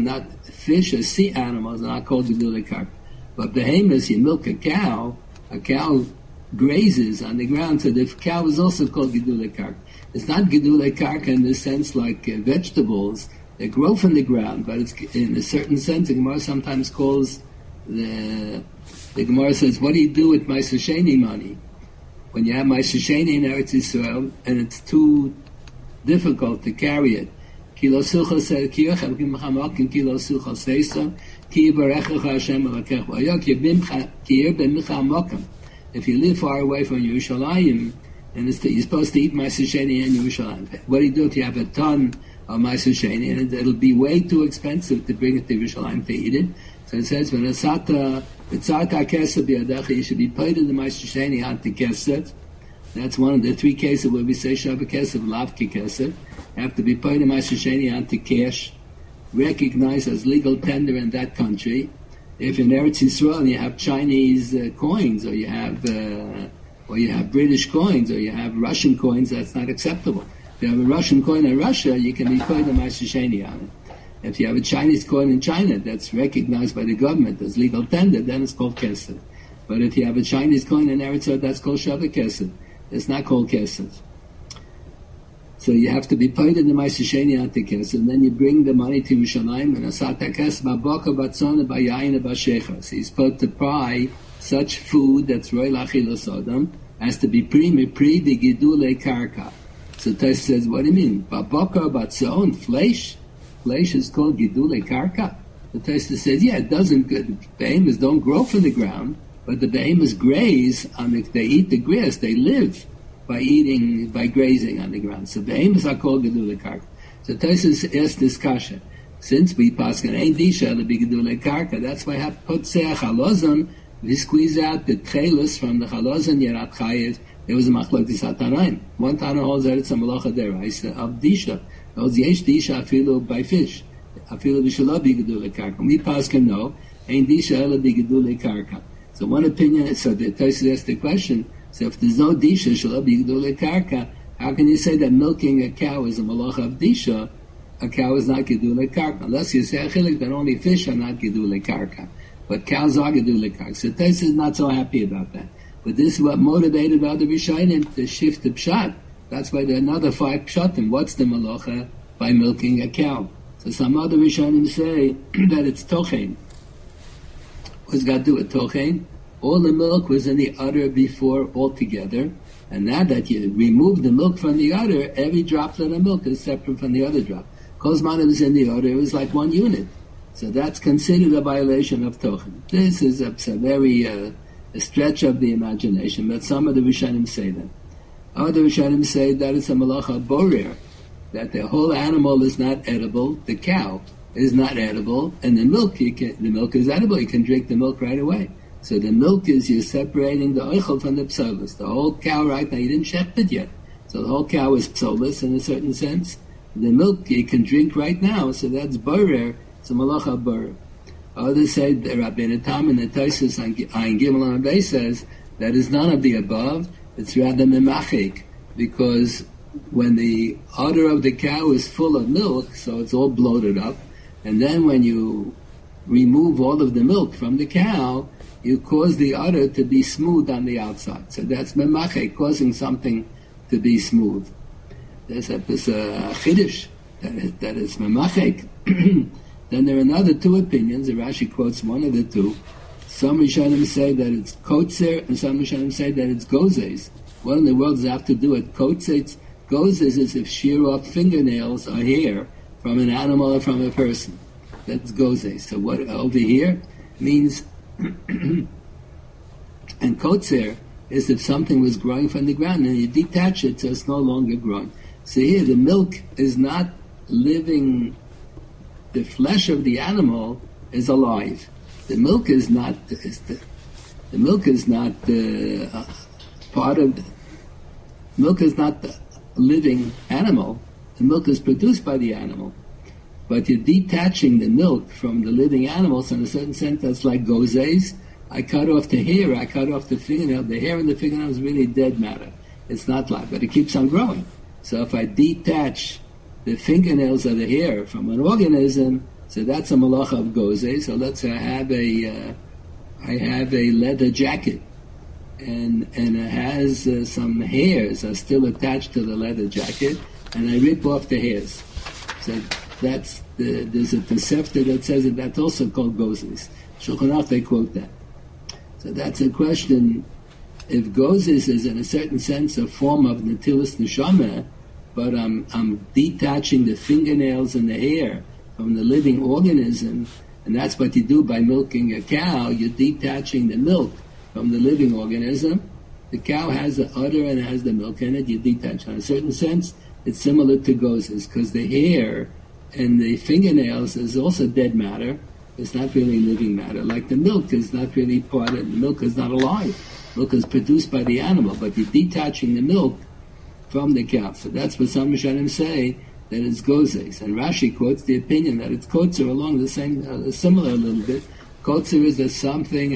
as sea animals are not called gidule karka. But behemoths, you milk a cow grazes on the ground, so the cow is also called gidule karka. It's not gidule karka in the sense like vegetables. They grow from the ground, but it's in a certain sense. The Gemara sometimes calls the Gemara says, "What do you do with my Sheni money when you have my Sheni in Eretz Yisrael and it's too difficult to carry it?" Kilo sucha said, "Ki yochem kimachamakim kilo sucha seisa ki yivarechecha Hashem alakecha ayok yibim ki yir b'micha makam." If you live far away from Yerushalayim, and you're supposed to eat Ma'aser Sheni in Yerushalayim. What do you do if you have a ton of Ma'aser Sheni, and it'll be way too expensive to bring it to Yerushalayim to eat it? So it says, when asata kesef biyadecha, you should be paid in the Ma'aser Sheni ante kesef. That's one of the three cases where we say Shabbat kesef, lavki kesef. Have to be paid in Ma'aser Sheni ante cash, recognized as legal tender in that country. If in Eretz Yisrael you have Chinese coins, or you have British coins, or you have Russian coins, that's not acceptable. If you have a Russian coin in Russia, you can be paid the Ma'aser Sheni on it. If you have a Chinese coin in China that's recognized by the government as legal tender, then it's called kesef. But if you have a Chinese coin in Eretz Yisrael, that's called Shabbat kesef. It's not called kesef. So you have to be paid in the Ma'aser Sheni ante kesef, and then you bring the money to Yerushalayim, and asata kesef b'boker b'tzon b'yayin b'shecha. So you're supposed to buy such food that's roy l'achilas adam as to be pri the gidulei karka. So Tosh says, what do you mean? B'boker b'tzon, flesh? Flesh is called gidulei karka. The Tosh says, yeah, it doesn't. The behemoths don't grow from the ground, but the behemoths graze on it. They eat the grass. They live by grazing on the ground. So behemoths are called gedulei karka. So Tosfos asked this kasha. Since we paskin ain't disha to be gedulei karka, that's why I have put seach halozon. We squeeze out the tchelos from the halozon yerat chayev. There was a machlokes hatanaim. One tana holds that it's a malacha deraisa of disha. Holds yesh disha afilu by fish. Afilu b'shalom be gedulei karka. We paskin no ain't disha ela be gedulei karka. So one opinion. So the Tosfos asked the question. So if there's no disha shalom be gedulei karka, how can you say that milking a cow is a malacha of disha? A cow is not gedulei karka. Unless you say achilik that only fish are not gedulei karka, but cows are gedulei karka. So Tosfos is not so happy about that. But this is what motivated other Rishonim to shift the pshat. That's why there are another 5 pshatim. What's the malacha by milking a cow? So some other Rishonim say that it's tochen. What's got to do with tochen? All the milk was in the udder before altogether, and now that you remove the milk from the udder, every droplet of milk is separate from the other drop. Kozman was in the udder, it was like one unit. So that's considered a violation of tochen. This is a very a stretch of the imagination, but some of the Rishonim say that. Other Rishonim say that it's a malacha borer, that the whole animal is not edible, the cow is not edible, and the milk is edible, you can drink the milk right away. So the milk is, you're separating the oichel from the psolos. The whole cow right now, you didn't shecht it yet. So the whole cow is psolos in a certain sense. The milk you can drink right now, so that's borer, it's a malacha borer. Others say, the Rabbeinu Tam and the Tosfos on Gimel and Abay says, that is none of the above, it's rather memachik, because when the udder of the cow is full of milk, so it's all bloated up, and then when you remove all of the milk from the cow, you cause the udder to be smooth on the outside. So that's memachek, causing something to be smooth. There's a chiddush that is memachek. Then there are another 2 opinions. The Rashi quotes one of the 2. Some Rishonim say that it's kotzer, and some Rishonim say that it's gozes. What in the world does it have to do with kotzer? Gozes is if shear off fingernails or hair from an animal or from a person. That's gozes. So what over here means, and kotzer is if something was growing from the ground and you detach it so it's no longer growing. So here the milk is not living. The flesh of the animal is alive. The milk is not. The milk is not part of. Milk is not the living animal. The milk is produced by the animal, but you're detaching the milk from the living animals. In a certain sense, that's like gozes. I cut off the hair. I cut off the fingernail. The hair in the fingernail is really dead matter. It's not live, but it keeps on growing. So if I detach the fingernails of the hair from an organism, so that's a malacha of gozes. So let's say I have a leather jacket, and it has some hairs are still attached to the leather jacket, and I rip off the hairs. So there's a Tosefta that says that that's also called gozes. Shulchan Aruch they quote that. So that's a question. If gozes is in a certain sense a form of netilas neshama, but I'm detaching the fingernails and the hair from the living organism, and that's what you do by milking a cow. You're detaching the milk from the living organism, The cow has the udder and it has the milk in it. You detach. In a certain sense, it's similar to gozes because the hair and the fingernails is also dead matter. It's not really living matter. Like the milk is not really part of it. The milk is not alive. Milk is produced by the animal, but you're detaching the milk from the cow. So that's what some Rishonim say, that it's gozes. And Rashi quotes the opinion that it's kotzer along the same, similar a little bit. Kotzer is that something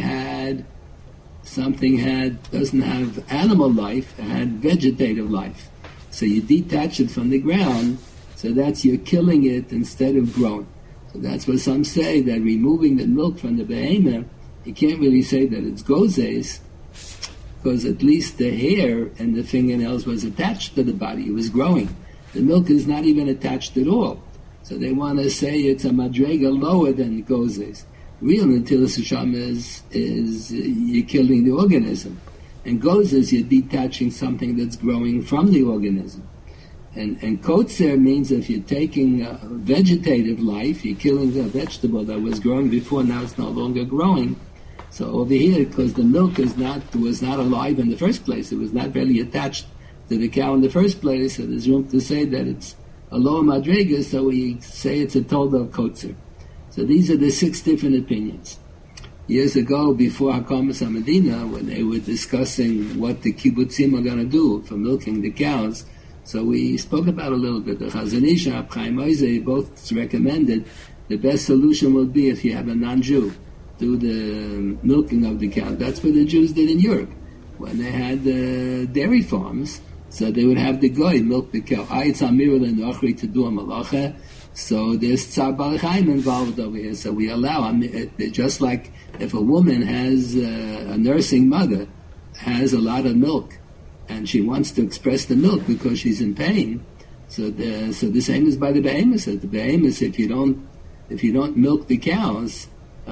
doesn't have animal life, it had vegetative life. So you detach it from the ground, so that's you're killing it instead of growing. So that's what some say, that removing the milk from the behemoth, you can't really say that it's gozes, because at least the hair and the fingernails was attached to the body, it was growing. The milk is not even attached at all. So they want to say it's a madrega lower than gozes. Real Natilas Hashem is you're killing the organism. And gozes, you're detaching something that's growing from the organism. And kotzer means if you're taking vegetative life, you're killing the vegetable that was growing before, now it's no longer growing. So over here, because the milk was not alive in the first place, it was not really attached to the cow in the first place, so there's room to say that it's a lower madrega, so we say it's a tolda of kotzer. So these are the 6 different opinions. Years ago, before Hakamas HaMedina, when they were discussing what the kibbutzim are going to do for milking the cows, so we spoke about a little bit. The Chazon Ish and Chaim Oizei both recommended the best solution will be if you have a non-Jew do the milking of the cow. That's what the Jews did in Europe when they had dairy farms. So they would have the goy milk the cow. It's amirul and ochri to do a malacha. So there's tzar balchaim involved over here. So we allow, just like if a woman has a nursing mother has a lot of milk, and she wants to express the milk because she's in pain. So the same is by the behemoths. The behemoths, if you don't milk the cows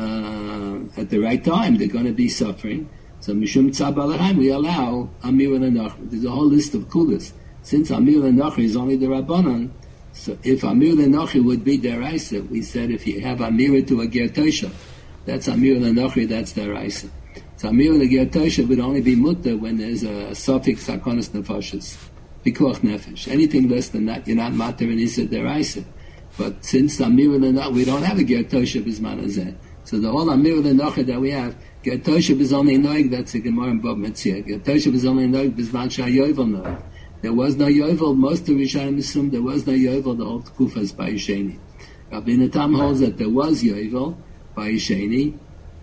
at the right time, they're going to be suffering. So mishum tzar balchaim, we allow amir and nachri. There's a whole list of kulas. Since amir and nachri is only the rabbanon, so if amir and nachri would be deraisa, we said if you have amir to a ger tosha, that's amir and nachri, that's deraisa. So amir and ger tosha would only be mutter when there's a suffix sakonis nefashis, pikuach nefesh. Anything less than that, you're not matter and isa deraisa. But since amir and nachri, we don't have a ger tosha bisman hazeh. So the whole amir and nachri that we have, ger tosha is only noig, that's a gemara in Bab Metzia. Ger tosha is only noig bisman shayovel noig. There was no yovel. Most of Rishonim assume there was no yovel. The whole Tkufas by Yisheni. Rabbeinu Tam holds that there was yovel by Yisheni.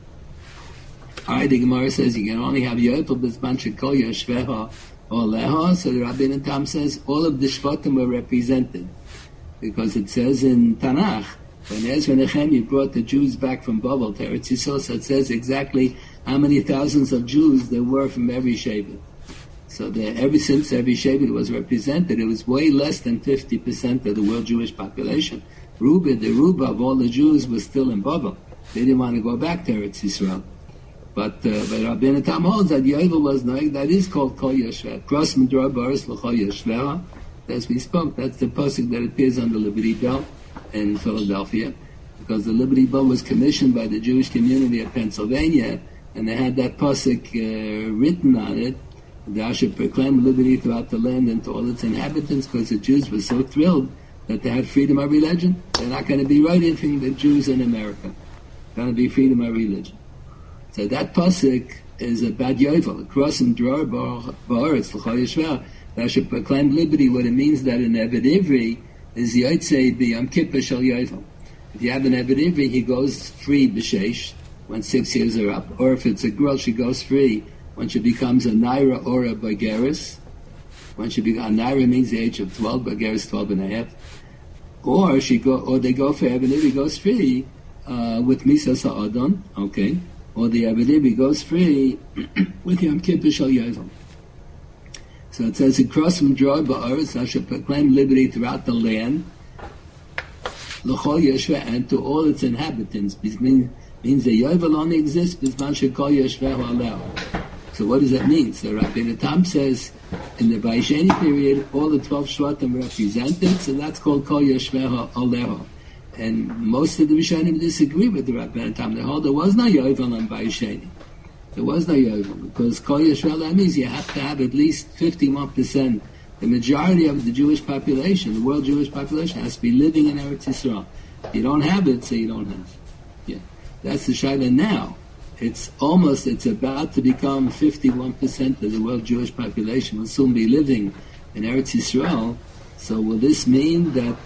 The Gemara says you can only have yovel b'zman shekol yoshveha or leha. So the Rabbeinu Tam says all of the shvatim were represented, because it says in Tanakh when Ezra Nehemiah brought the Jews back from Babel to Eretz Yisrael, so it says exactly how many thousands of Jews there were from every shevet. So ever since every shevet was represented, it was way less than 50% of the world Jewish population. The Ruba of all the Jews was still in Babel. They didn't want to go back to Eretz Yisrael. But Rabbeinu Tam holds that Yovel was noig, that is called Kol Yoshveh. Cross Medra Baris L'Chol Yoshveh. As we spoke, that's the pasuk that appears on the Liberty Bell in Philadelphia, because the Liberty Bell was commissioned by the Jewish community of Pennsylvania, and they had that pasuk written on it. Thou should proclaim liberty throughout the land and to all its inhabitants, because the Jews were so thrilled that they had freedom of religion. They're not going to be writing the Jews in America. It's going to be freedom of religion. So that pasuk is a bad yovel. Across in Dror Ba'aretz L'Chol Yishveh, thou should proclaim liberty. What it means that an Eved Ivri is Yotzei B'Yom Kippur Shel Yovel. If you have an Eved Ivri, he goes free b'sheish when 6 years are up. Or if it's a girl, she goes free when she becomes a Naira or a Bageris. When she becomes a Naira means the age of 12, Bageris 12 and a half. Or they go for Eved Ivri goes free with Misa Sa'adon, okay. Or the Eved Ivri goes free with Yom Kippur Shel Yovel. So it says, across from Dror Ba'aretz, I shall proclaim liberty throughout the land, L'Chol Yoshveh, and to all its inhabitants. This means the Yovel only exists b'zman shekol Yoshveh aleh. So what does that mean? So Rabbeinu Tam says, in the Vayisheni period, all the 12 Shvatim represented, so that's called Kol Yoshveh Aleho. And most of the Rishonim disagree with the Rabbeinu Tam. They hold there was no Yovel on Vayisheni. There was no Yovel, because Kol Yisrael, that means you have to have at least 51%. The majority of the Jewish population, the world Jewish population, has to be living in Eretz Yisrael. If you don't have it, so you don't have. Yeah, that's the Shaila now. It's about to become 51% of the world Jewish population will soon be living in Eretz Yisrael. So will this mean that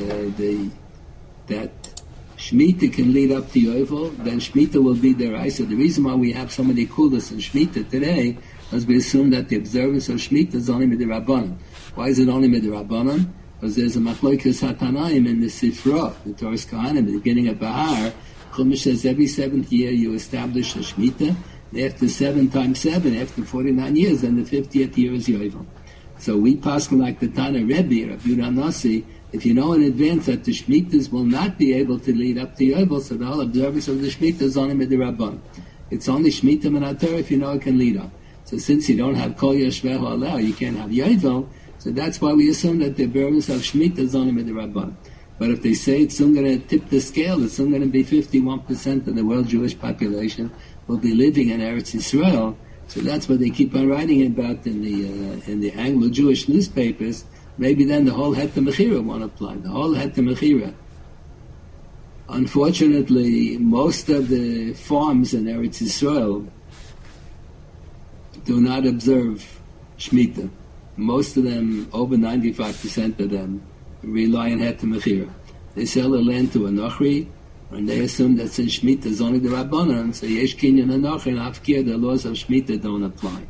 that Shemitah can lead up to Yovel? Then Shemitah will be deraisa. The reason why we have so many kulas in Shemitah today is we assume that the observance of Shemitah is only midrabanan. Why is it only midrabanan? Because there's a machlokes hatanaim in the Sifra, the Toras Kohanim, at the beginning of Bahar. Chumash says every 7th year you establish a Shemitah, and after 7 times 7, after 49 years, then the 50th year is Yovel. So we pass like the Tana Rebbe, Rabbi Yehuda Nasi, if you know in advance that the Shemitahs will not be able to lead up to Yovel, so the whole observance of the Shemitah is only midrabanan. It's only Shemitah Minator if you know it can lead up. So since you don't have Kol Yashvehu Aleh, you can't have Yovel, so that's why we assume that the observance of Shemitah is only midrabanan. But if they say it's soon going to tip the scale, it's soon going to be 51% of the world Jewish population will be living in Eretz Yisrael. So that's what they keep on writing about in the Anglo-Jewish newspapers. Maybe then the whole Heter Mechira won't apply. The whole Heter Mechira. Unfortunately, most of the farms in Eretz Yisrael do not observe Shemitah. Most of them, over 95% of them, rely on Heter Mechira. They sell the land to a Nochri, and they assume that since Shemitah is only the Rabbanan, so Yesh Kinyan and Nochri and Afkir, the laws of Shemitah don't apply.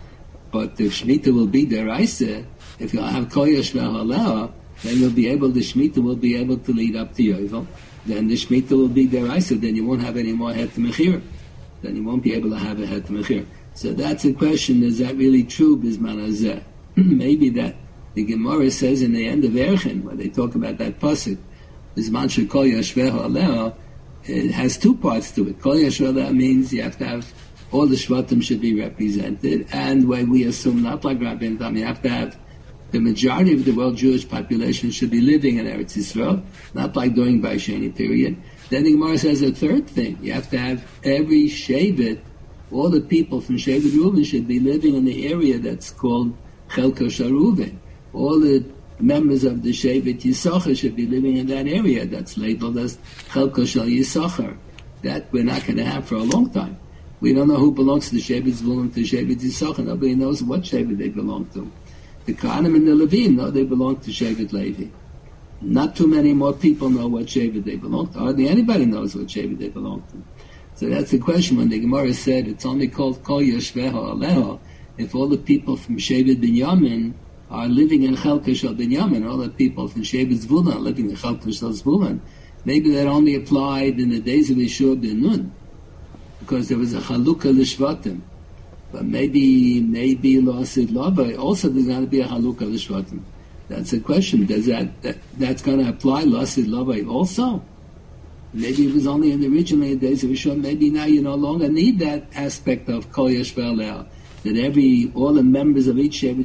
But if Shemitah will be deraisa, if you have Kol Yashvehu Aleh, then you'll be able, the Shemitah will be able to lead up to Yovel. Then the Shemitah will be deraisa, then you won't have any more Heter Mechira. Then you won't be able to have a Heter Mechira. So that's a question, is that really true, Bizman Hazeh? Maybe that the Gemara says in the end of Erchin, where they talk about that pasuk, Bizman Shekol Yashvehu Aleh, it has two parts to it. Kol Yashvehu Aleh means you have to have all the Shvatim should be represented, and when we assume not like Rabbi Tam, you have to have the majority of the world Jewish population should be living in Eretz Yisrael, not like during Baisheni period. Then the Gemara says a third thing, you have to have every Shevet, all the people from Shevet Reuven should be living in the area that's called Chelko Sharuven. All the members of the Shevet Yisachar should be living in that area that's labeled as Chelko Shal Yisachar. That we're not going to have for a long time. We don't know who belongs to the Shevet Zvulun, to Shevet Yisachar. Nobody knows what Shevet they belong to. The Kohanim and the Levim know they belong to Shevet Levi. Not too many more people know what Shevet they belong to. Hardly anybody knows what Shevet they belong to. So that's the question when the Gemara said it's only called Kol Yashvehu Aleh, if all the people from Shevet Binyamin are living in Chelka Shel Binyamin, all the people from Shevet Zvulun are living in Chelka Shel Zvulun, maybe that only applied in the days of Yeshua ben Nun, because there was a Chalukah L'Shvatim. But maybe Losid Lava, also there's going to be a Chalukah L'Shvatim. That's the question. Does that's going to apply Losid Lava also? Maybe it was only in the original days of Yeshua. Maybe now you no longer need that aspect of Kol Yashvehu Aleh, that all the members of each Shevet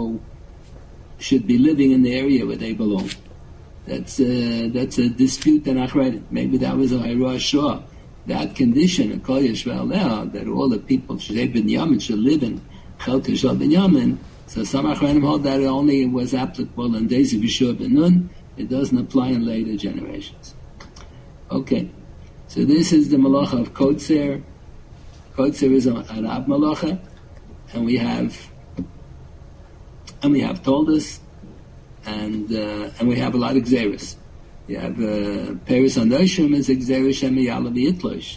should be living in the area where they belong. That's a dispute in Achredim. Maybe that was a Hairosh Shah. That condition of Kol Yashvehu Aleh, that all the people of Shevet Binyamin should live in Chelka Shel Binyamin. So some Achredim hold that it only was applicable in days of Yeshua ben Nun. It doesn't apply in later generations. Okay, so this is the malacha of Kotzer. Kotzer is an Ab malacha, and we have Toldos, and we have a lot of Gzeris. You have Peres Anoshim is Gzeris Shemi Yalav Yitlosh.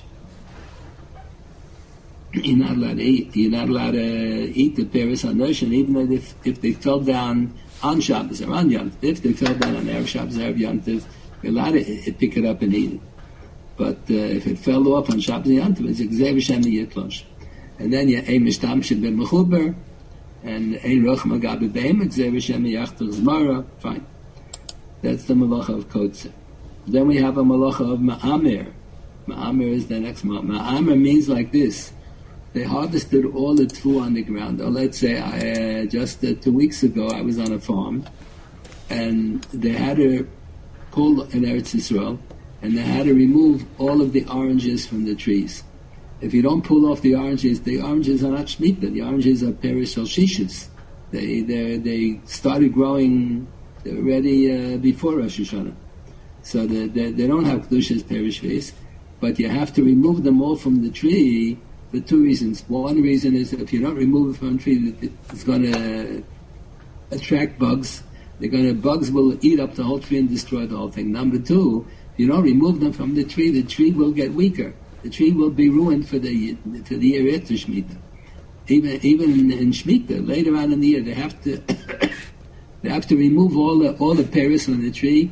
You're not allowed to eat. You're not allowed to eat the Peres Anoshim, even if they fell down on Shabbos or on Yom Tov. If they fell down on Erev Shabbos or Erev Yom Tov, you're allowed to pick it up and eat it. But if it fell off on Shabbos and Yom Tov, it's Gzeris Shemi Yitlosh. And then you Ein Mishtamshim Ben Mechuber, and Ein Roch Magabe Behem, Gzeris Shemi Yachtor Zmara. Fine. That's the malacha of Kotzer. Then we have a malacha of Ma'amir. Ma'amir is the next malacha. Ma'amir means like this. They harvested all the tfu on the ground. Or let's say, just 2 weeks ago, I was on a farm, and they had to pull in Eretz Yisrael, and they had to remove all of the oranges from the trees. If you don't pull off the oranges are not shmita. The oranges are perish al shishis. They started growing already before Rosh Hashanah. So they don't have kedushas perish face, but you have to remove them all from the tree for two reasons. One reason is if you don't remove it from the tree, it's going to attract bugs. Bugs will eat up the whole tree and destroy the whole thing. Number two, if you don't remove them from the tree will get weaker. The tree will be ruined for the year after Shemitah. Even in Shemitah, later on in the year, they have to remove all the pears from the tree.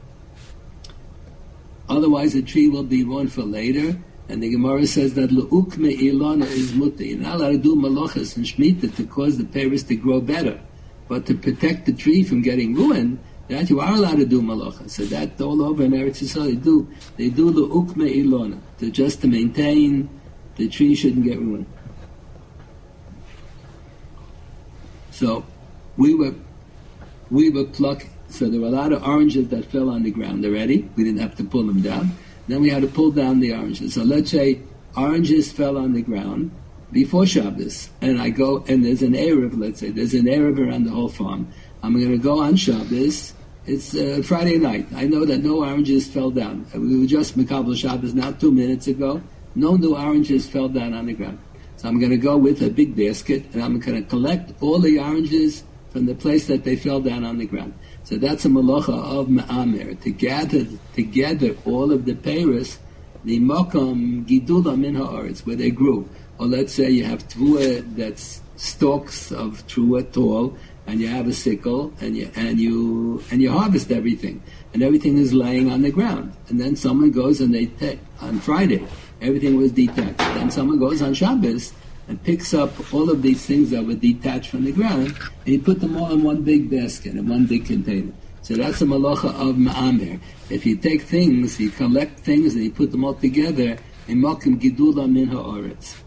Otherwise, the tree will be ruined for later. And the Gemara says that le'ukme ilana is mutter. You're not allowed to do malachas and Shemitah to cause the pears to grow better, but to protect the tree from getting ruined, that you are allowed to do malacha. So that all over in Eretz Yisrael they do le'ukme ilona, to maintain the tree shouldn't get ruined. So we were plucking. So there were a lot of oranges that fell on the ground already. We didn't have to pull them down. Then we had to pull down the oranges. So let's say oranges fell on the ground before Shabbos, and I go, and there's an Erev, let's say, there's an Erev around the whole farm. I'm going to go on Shabbos. It's Friday night. I know that no oranges fell down. We were just Mekabel Shabbos now 2 minutes ago. No new oranges fell down on the ground. So I'm going to go with a big basket, and I'm going to collect all the oranges from the place that they fell down on the ground. So that's a malacha of Ma'amer, to gather together all of the peiros, the mokom gidula min ha'aretz, where they grew. Or let's say you have tvua that's stalks of tvua tall, and you have a sickle, and you harvest everything, and everything is laying on the ground. And then someone goes and they take on Friday, everything was detached. Then someone goes on Shabbos and picks up all of these things that were detached from the ground, and he put them all in one big basket, in one big container. So that's a malacha of Ma'amer. If you take things, you collect things, and you put them all together, in Mokim Gidula Min Ha'aretz.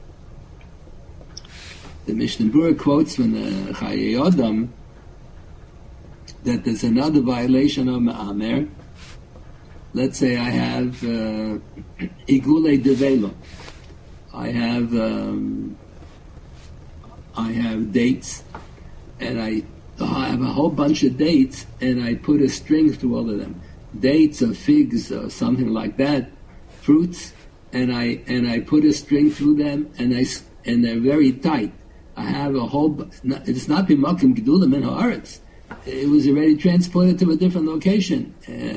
The Mishnah Berurah quotes from the Chayei Adam that there's another violation of Ma'amer. Let's say I have Igule Develo. I have dates, and I have a whole bunch of dates, and I put a string through all of them. Dates or figs or something like that, fruits, and I put a string through them, and they're very tight. I have a whole. It's not b'makom gedulim min haaretz. It was already transported to a different location.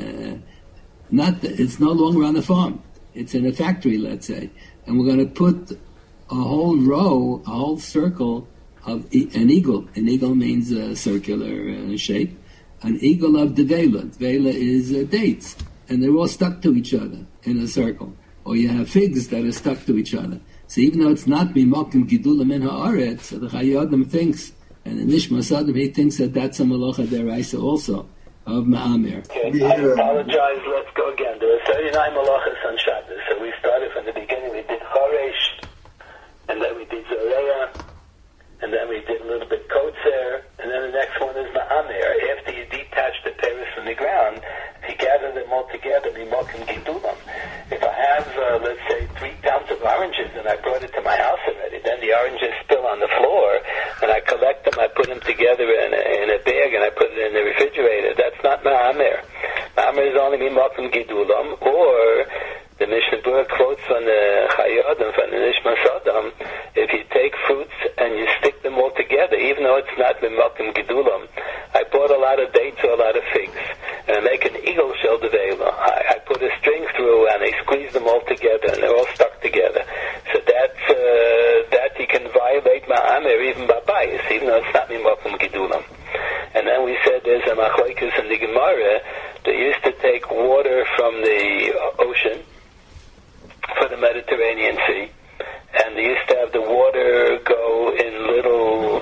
It's no longer on the farm. It's in a factory, let's say, and we're going to put a whole row, a whole circle of an eagle. An eagle means a circular shape. An eagle of devela. Devela is dates, and they're all stuck to each other in a circle. Or you have figs that are stuck to each other. So even though it's not b'makom gidulim min haaretz, so the Chayei Adam thinks, and the Nishmas Adam, he thinks that that's a malacha deraisa also of Ma'amer. Okay, I apologize. Let's go again. There were 39 malachas on Shabbos, so we started from the beginning. We did Choresh, and then we did Zoreah, and then we did a little bit Kotzer, and then the next one is Ma'amer. After you detach the pears from the ground, if you gather them all together, b'makom gidulam. If I have, let's say, 3 pounds of oranges, and I brought it to my house already, then the oranges spill on the floor, and I collect them, I put them together in a bag, and I put it in the refrigerator. That's not Ma'amer. Ma'amer is only b'makom gidulam, or the Mishnah Berurah quotes from the Chayei Adam, from the Nishmas Adam, if you take fruits and you stick them all together, even though it's not b'makom gidulam. I bought a lot of dates or a lot of figs, and I make an eagle shell devela. I put a string through, and I squeeze them all together, and they're all stuck together. So that you can violate Ma'amer even by bias, even though it's not b'makom gidulam. And then we said there's a machlokes in the Gemara. They used to take water from the ocean for the Mediterranean Sea, and they used to have the water go in little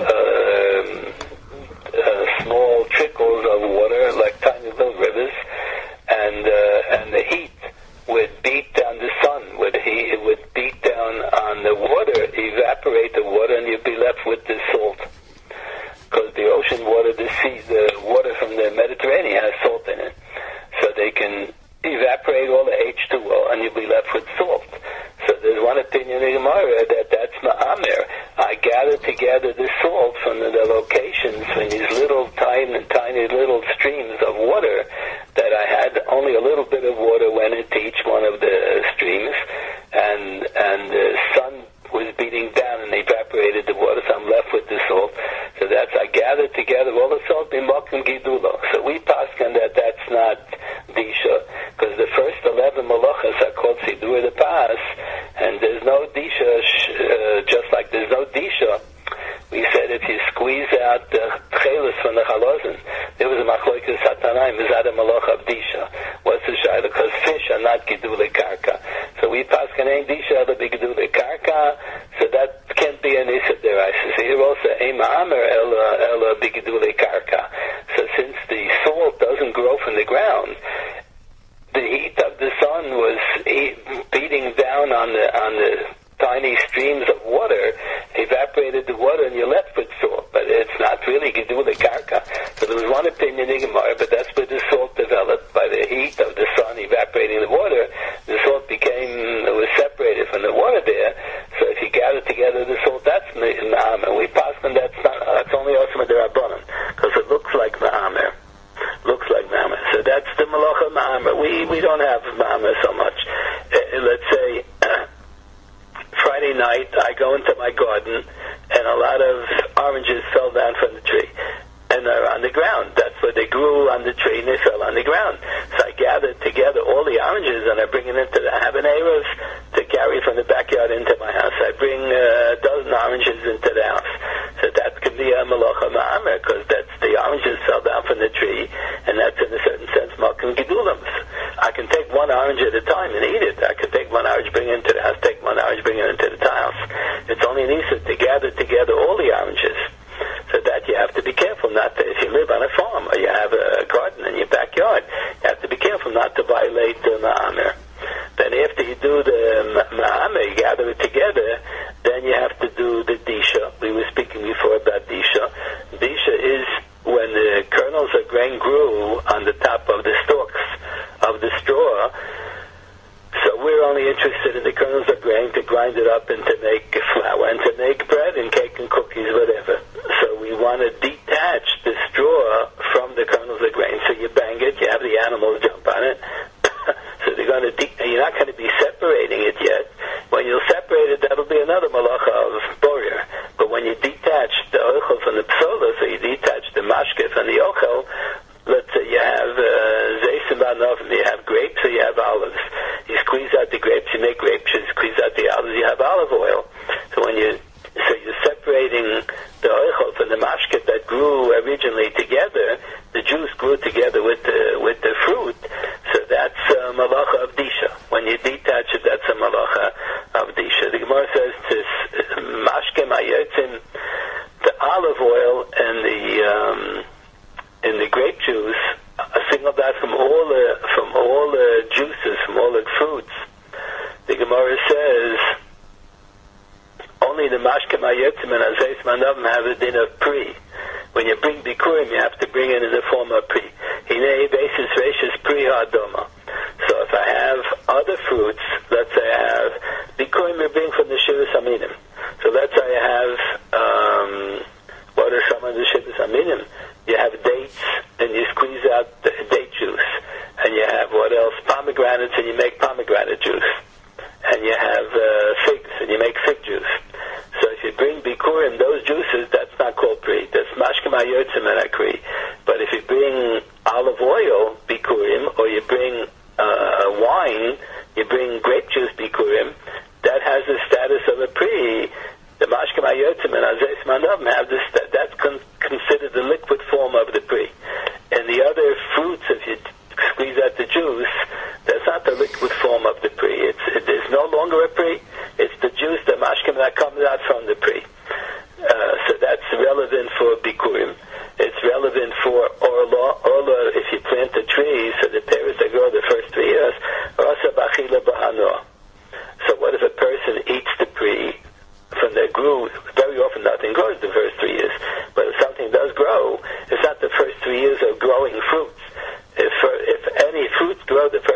small trickles of water, like tiny little rivers, and the heat would beat down the sun, it would beat down on the water, evaporate the water, and you'd be left with the salt. Because the ocean water, the water from the Mediterranean has salt in it. So they can evaporate all the H2O, and you'll be left with salt. So there's one opinion in the Gemara tiny, tiny little streams of water that I had. Only a little bit of water went into each one of the streams, and the sun was beating down and evaporated the water, so I'm left with the salt. So I gathered together all the salt in Mokum Gidulo. So we paskin that's not Disha, because the first 11 malachas are called Sidur the Pas, and there's no Disha, just like there's no Disha. We said if you squeeze out the chelis from the chalozin, there was a machloikas satanaim, is that a malach of Disha? What's the shayla? Because fish are not Gidule Karka. So we paskin ain't Disha, other be Gidule Karka, so that can't be an Issa deraisa. So here also, Ema Amer Ela be Gidule Karka. So since the salt doesn't grow from the ground, the heat of the sun was beating down on the tiny streams of water, evaporated the water, and you're left with salt. But it's not really Gidule Karka. So there was one opinion in Gemara, but that's where the salt developed. By the heat of the sun evaporating the water, the salt was separated from the water there. So if you gather together the salt, that's Ma'amer. We pass on that's only Osama Derabanan, because it looks like Ma'amer. Looks like Ma'amer. So that's the Malacha Ma'amer. We don't have Ma'amer so much. Let's say Friday night, I go into my garden, and a lot of oranges fell down from the tree. And they're on the ground. That's where they grew on the tree, and they fell on the ground. So I gathered together all the oranges, and I bring it into the habaneros to carry from the backyard into my house. I bring a dozen oranges into the house. So that could be a malacha ma'amer, because that's the oranges fell down from the tree, and that's in a certain sense malkum gidulim. I can take one orange at a time and eat it. I can take one orange, bring it into the house, take one orange, bring it into the house. It's only an issa to gather together all the oranges. So that you have to be careful not to, if you live on a farm or you have a garden in your backyard, you have to be careful not to violate the ma'amer. Then after you do the ma'amer, you gather it together, then you have to do the disha. We were speaking before about disha. Disha is when the kernels of grain grew on the top of the stalks of the straw. So we're only interested in the kernels of grain to grind it up and to make flour and to make bread and cake and cookies, whatever. So we want to detach the straw from the kernels of grain. So you bang it, you have the animals jump on it. So they're going to you're not going to be separating it yet. When you'll separate it, that'll be another malacha of borer. But when you detach the ochel from the psola, so you detach the mashke from the ochel, let's say you have zeisim ba'anoven, you have grapes or you have olives. You squeeze out the grapes, you make grape juice, squeeze out the olives, you have olive oil. So you're separating the oichel from the mashket that grew originally together. The juice grew together with the fruit. So that's a malacha of disha. When you detach it, that's a malacha of disha. The Gemara says to mashke mayotzim, the olive oil and the grape juice, a single that from all the juices, from all the fruits. The Gemara says only the mashke mayotzim and azeis manavim have a din of pri. When you bring bikurim, you have to bring it in the form of pri. Hinei basis rashis pri ha'adoma. So if I have other fruits, let's say I have bikurim, you bring from the shivus aminim. So let's say I have what are some of the shivus aminim? You have dates, and you squeeze out the date juice. And you have, what else? Pomegranates, and you make pomegranate juice. And you have figs, and you make fig juice. So if you bring bikurim, those juices, that's not called pri. That's mashke mayotzim and akri. But if you bring olive oil bikurim, or you bring wine, you bring grape juice bikurim, that has the status of a pri. The mashke mayotzim and azeis manavim have this. That's considered the liquid form of the pri. And the other fruits, if you squeeze out the juice, that's not the liquid form of the pri. There's no longer a pri. It's the juice, the mashke that comes out from the pri. So that's relevant for bikurim. It's relevant for orla. Orla, if you plant a tree, so the pears that grow the first 3 years, rasa bachila bahanoah. So what if a person eats the pri from the grew? Very often nothing grows the first 3 years. But if something does grow, it's not the first 3 years of growing fruits. If any fruits grow the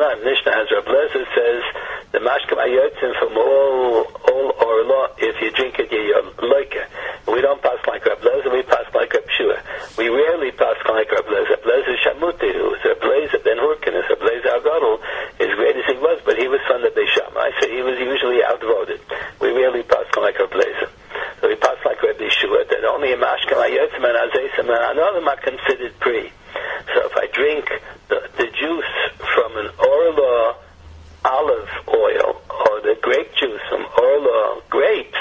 Tana, Mishnah has Reb Lezer says the mashkem ayotzim from all orla. If you drink it, you're like it. We don't pass like Reb Lezer. We pass like Reb Shua. We rarely pass like Reb Lezer. Reb Lezer Shamuti, who was Reb Lezer Ben Hurkinus, Reb Lezer Agadol, as great as he was, but he was from the Beis Shammai, so he was usually outvoted. We rarely pass like Reb Lezer. So we pass like Reb Shua that only a mashkem ayotzim and azeisim and anolim are considered pre. So if I drink the juice from an orla olive oil or the grape juice from orla grapes,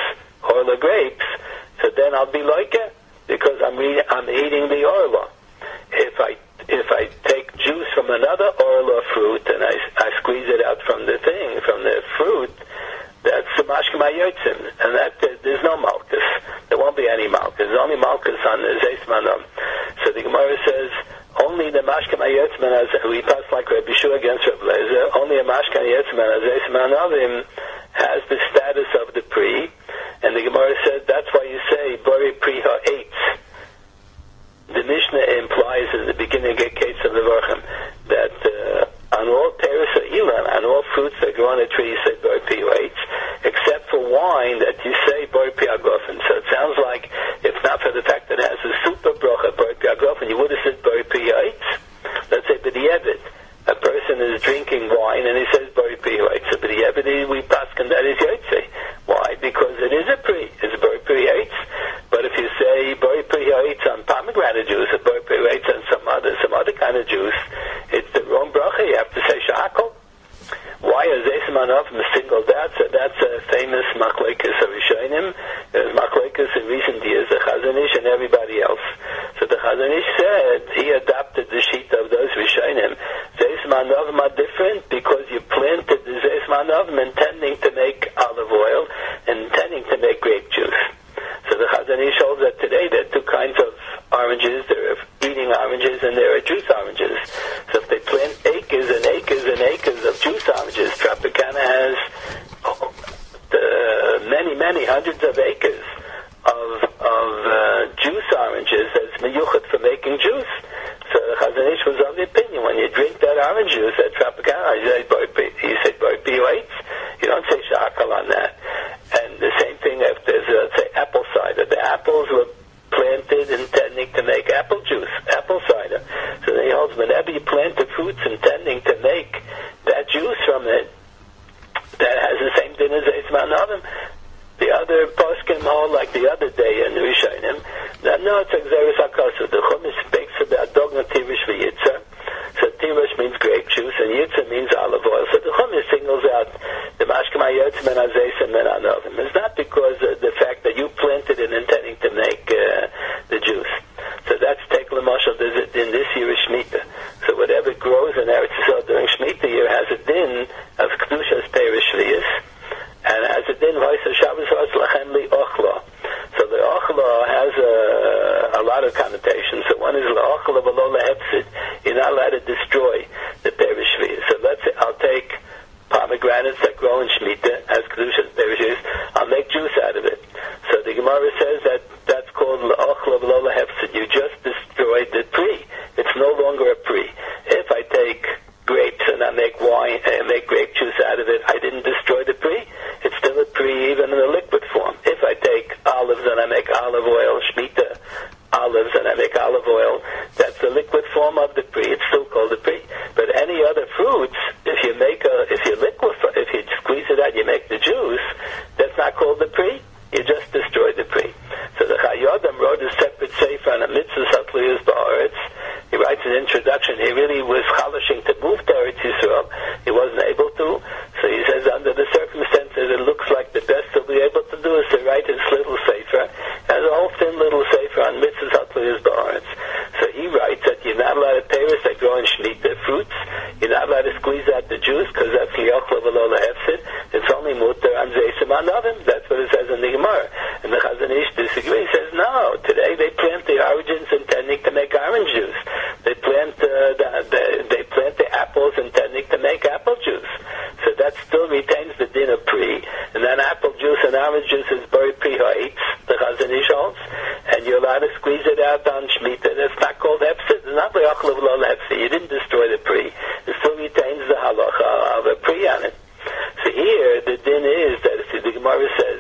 so then I'll be like it because I'm eating the orla. If I take juice from another orla fruit and I squeeze it out from the fruit, that's the mashkem ayotzim, and that there's no malchus. There won't be any malchus. There's only malchus on the zeis manam. So the Gemara says only the mashkem ayotzim, as we pass like Rabbi Shua against Reb Lezer, only a mashkem ayotzim as zeis manavim has the status of the pri, and the Gemara said that's why you say bori pri ha'etz. The Mishnah implies in the beginning of Kates of the Varchim that on all teres ilan, on all fruits that grow on a tree, you say bori pri ha'etz, except for wine that you say bori pri ha'gofen. So it sounds like if not for the fact that it has a super bracha bori pri ha'gofen, you would have said bori pri ha'etz. Let's say b'di'evet. A person is drinking wine and he says bori pri ha'etz. So b'di'evet we paskin that is yotze. Why? Because it is a pri. It's bori pri ha'etz. But if you say bori pri ha'etz on pomegranate juice or bori pri ha'etz on some other kind of juice, it's the wrong bracha. You have to say shakol. Why is Esim Anavim singled out? So that's a famous machlokes of Rishonim. There's machlokes in recent years, the Chazon Ish and everybody else. So the Chazon Ish said he adopted the sheet of those Rishonim. Esim Anavim are different because you planted the Esim Anavim intending to make olive oil and intending to make grape juice. So the Chazon Ish holds that today there are two kinds of oranges. There are eating oranges and there are juice oranges. So if they plant acres and acres and acres of juice oranges, Tropicana has many hundreds of acres of juice oranges that's miyuchat for making juice. So the Chazon Ish was of the opinion when you drink that orange juice at Tropicana, you say bori pri ha'etz. You don't say shakal on that. And the same thing if there's say apple cider. The apples were planted intending to make apple juice, apple cider. So then he holds whenever you plant the fruits intending to make that juice from it, that has the same din as Eis Manavim. The other poskim hold like the other day in the Rishonim. No, it's Xeris HaKosu. The Chumash speaks about dogma tirish v'yitzah. So tirish means grape juice and yitzah means olive oil. So the Chumash singles out the mashkem ayotzim and azeisim and anovim. It's not because of the fact that you planted it intending to make the juice. So that's take l'mashal in this year is Shemitah. So whatever grows in Eretz Yisrael during Shemitah year has a din of kedushas perish v'yis, and has a din v'yis Shabbos lachem li ochla. So the ochla has a lot of connotations. So one is l'ochla v'lo lehepsid. You're not allowed to destroy the perish v'yis. So let's say I'll take pomegranates that grow in Shemitah as kedushas perish v'yis. I'll make juice out of it. So the Gemara says that that's called l'ochla v'lo lehepsid. You just destroyed the pri. It's no longer a pri. If I take grapes and I make wine and make grape juice out of it, I didn't destroy the pri. It's still a pri even in a liquid form. If I take olives and I make olive oil, Shemitah olives, and I make olive oil, that's the liquid form of the pri. It's still called a pri. But any other fruits, if you squeeze it out, you make the juice, that's not called the pri. You just destroyed the pri. So the Chayyodam wrote a separate sefer on a mitzvah satliyus ba'aretz. He writes an introduction. He really was chalashing to move to Eretz Yisrael. He wasn't able to. So he says, under the circumstances, it looks like the best he'll be able to do is to write his little sefer. He has a whole thin little sefer on mitzvah satliyus ba'aretz. So he writes that you're not allowed to peiros that grow in Shemitah fruits. You're not allowed to squeeze out the juice because that's li'ochla v'lo lehefsid. It's only mutar on zeisim anavim. That's what it says in the Gemara. And the Chazon Ish disagrees. He says, no, today they plant the oranges intending to make orange juice. They plant the apples intending to make apple juice. So that still retains the din of pri. And then apple juice and orange juice is bori pri ha'etz, the Chazon Ish holds. And you're allowed to squeeze it out on Shemitah. It's not called hefsid. It's not le'ochla v'lo lehefsid. You didn't destroy the pri. It still retains the halacha Yanin. So here, the din is that if the Gemara says,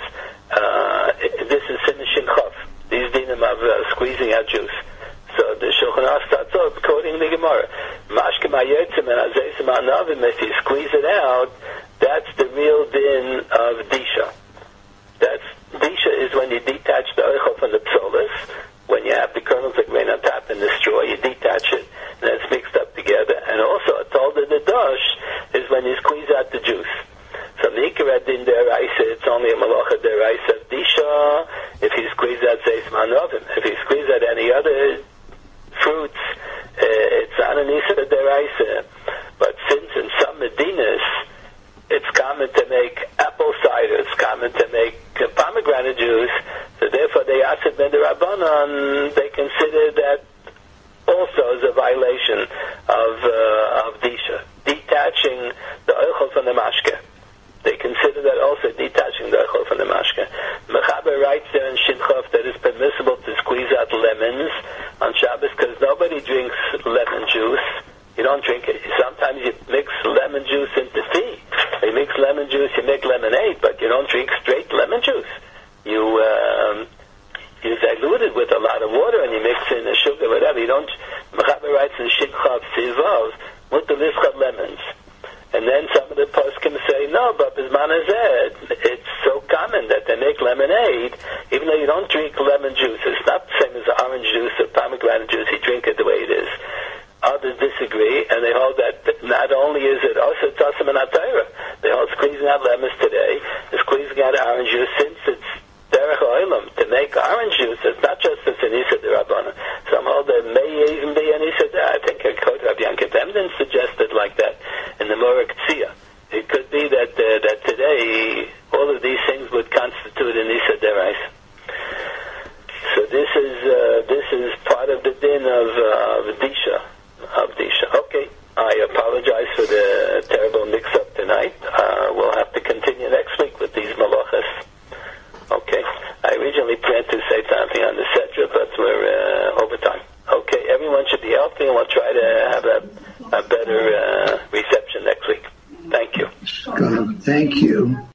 this is finishing chaf, these dinim of squeezing out juice. So the Shulchan Aruch starts off quoting the Gemara. Mashkem hayotzim and hazeisim ha'navim, if you squeeze it out, that's the real din of disha. Disha is when you detach the oichel from the psolis. When you have the kernels of grain on top and the straw, you detach it, and it's mixed up together. And also, it's all the dosh is when you squeeze out the juice. So the Ikarat din deraisa, it's only a malacha deraisa of disha if you squeeze out zeis manovim. If you squeeze out any other fruits, it's ananisa deraisa. But since in some medinas, it's common to make apple cider, it's common to make pomegranate juice, so therefore they asid ben derabanan, they consider that also is a violation of disha, detaching the oichel from the mashke. They consider that also detaching the oichel from the mashke. Mechaber writes there in Shinchov that it's permissible to squeeze out lemons on Shabbos because nobody drinks lemon juice. You don't drink it. Sometimes you mix lemon juice into tea. You mix lemon juice, you make lemonade, but you don't drink straight lemon juice. You dilute it with a lot of water and you mix in the sugar, whatever. You don't. Mechaber writes in Shinchov Sivav, Mutalischad lemons. And then some of the poskim say, no, but it's so common that they make lemonade, even though you don't drink lemon juice. It's not the same as orange juice or pomegranate juice. You drink it the way it is. Others disagree, and they hold that not only is it also tzasam and atayra, they hold squeezing out lemons today, and squeezing out orange juice, since it's derech oilam to make orange juice, it's not just a sinisa derabana. Some hold that may even be an isa. I think a quote of Yankiv Emden suggested like that in the Morag Tzia. It could be that today all of these things would constitute an isa derais. So this is part of the din of disha. Okay, I apologize for the terrible mix-up tonight. We'll have to continue next week with these malachas. Okay, I originally planned to say something on the Sedra, but we're over time. Okay, everyone should be healthy, and we'll try to have a better reception next week. Thank you. Thank you.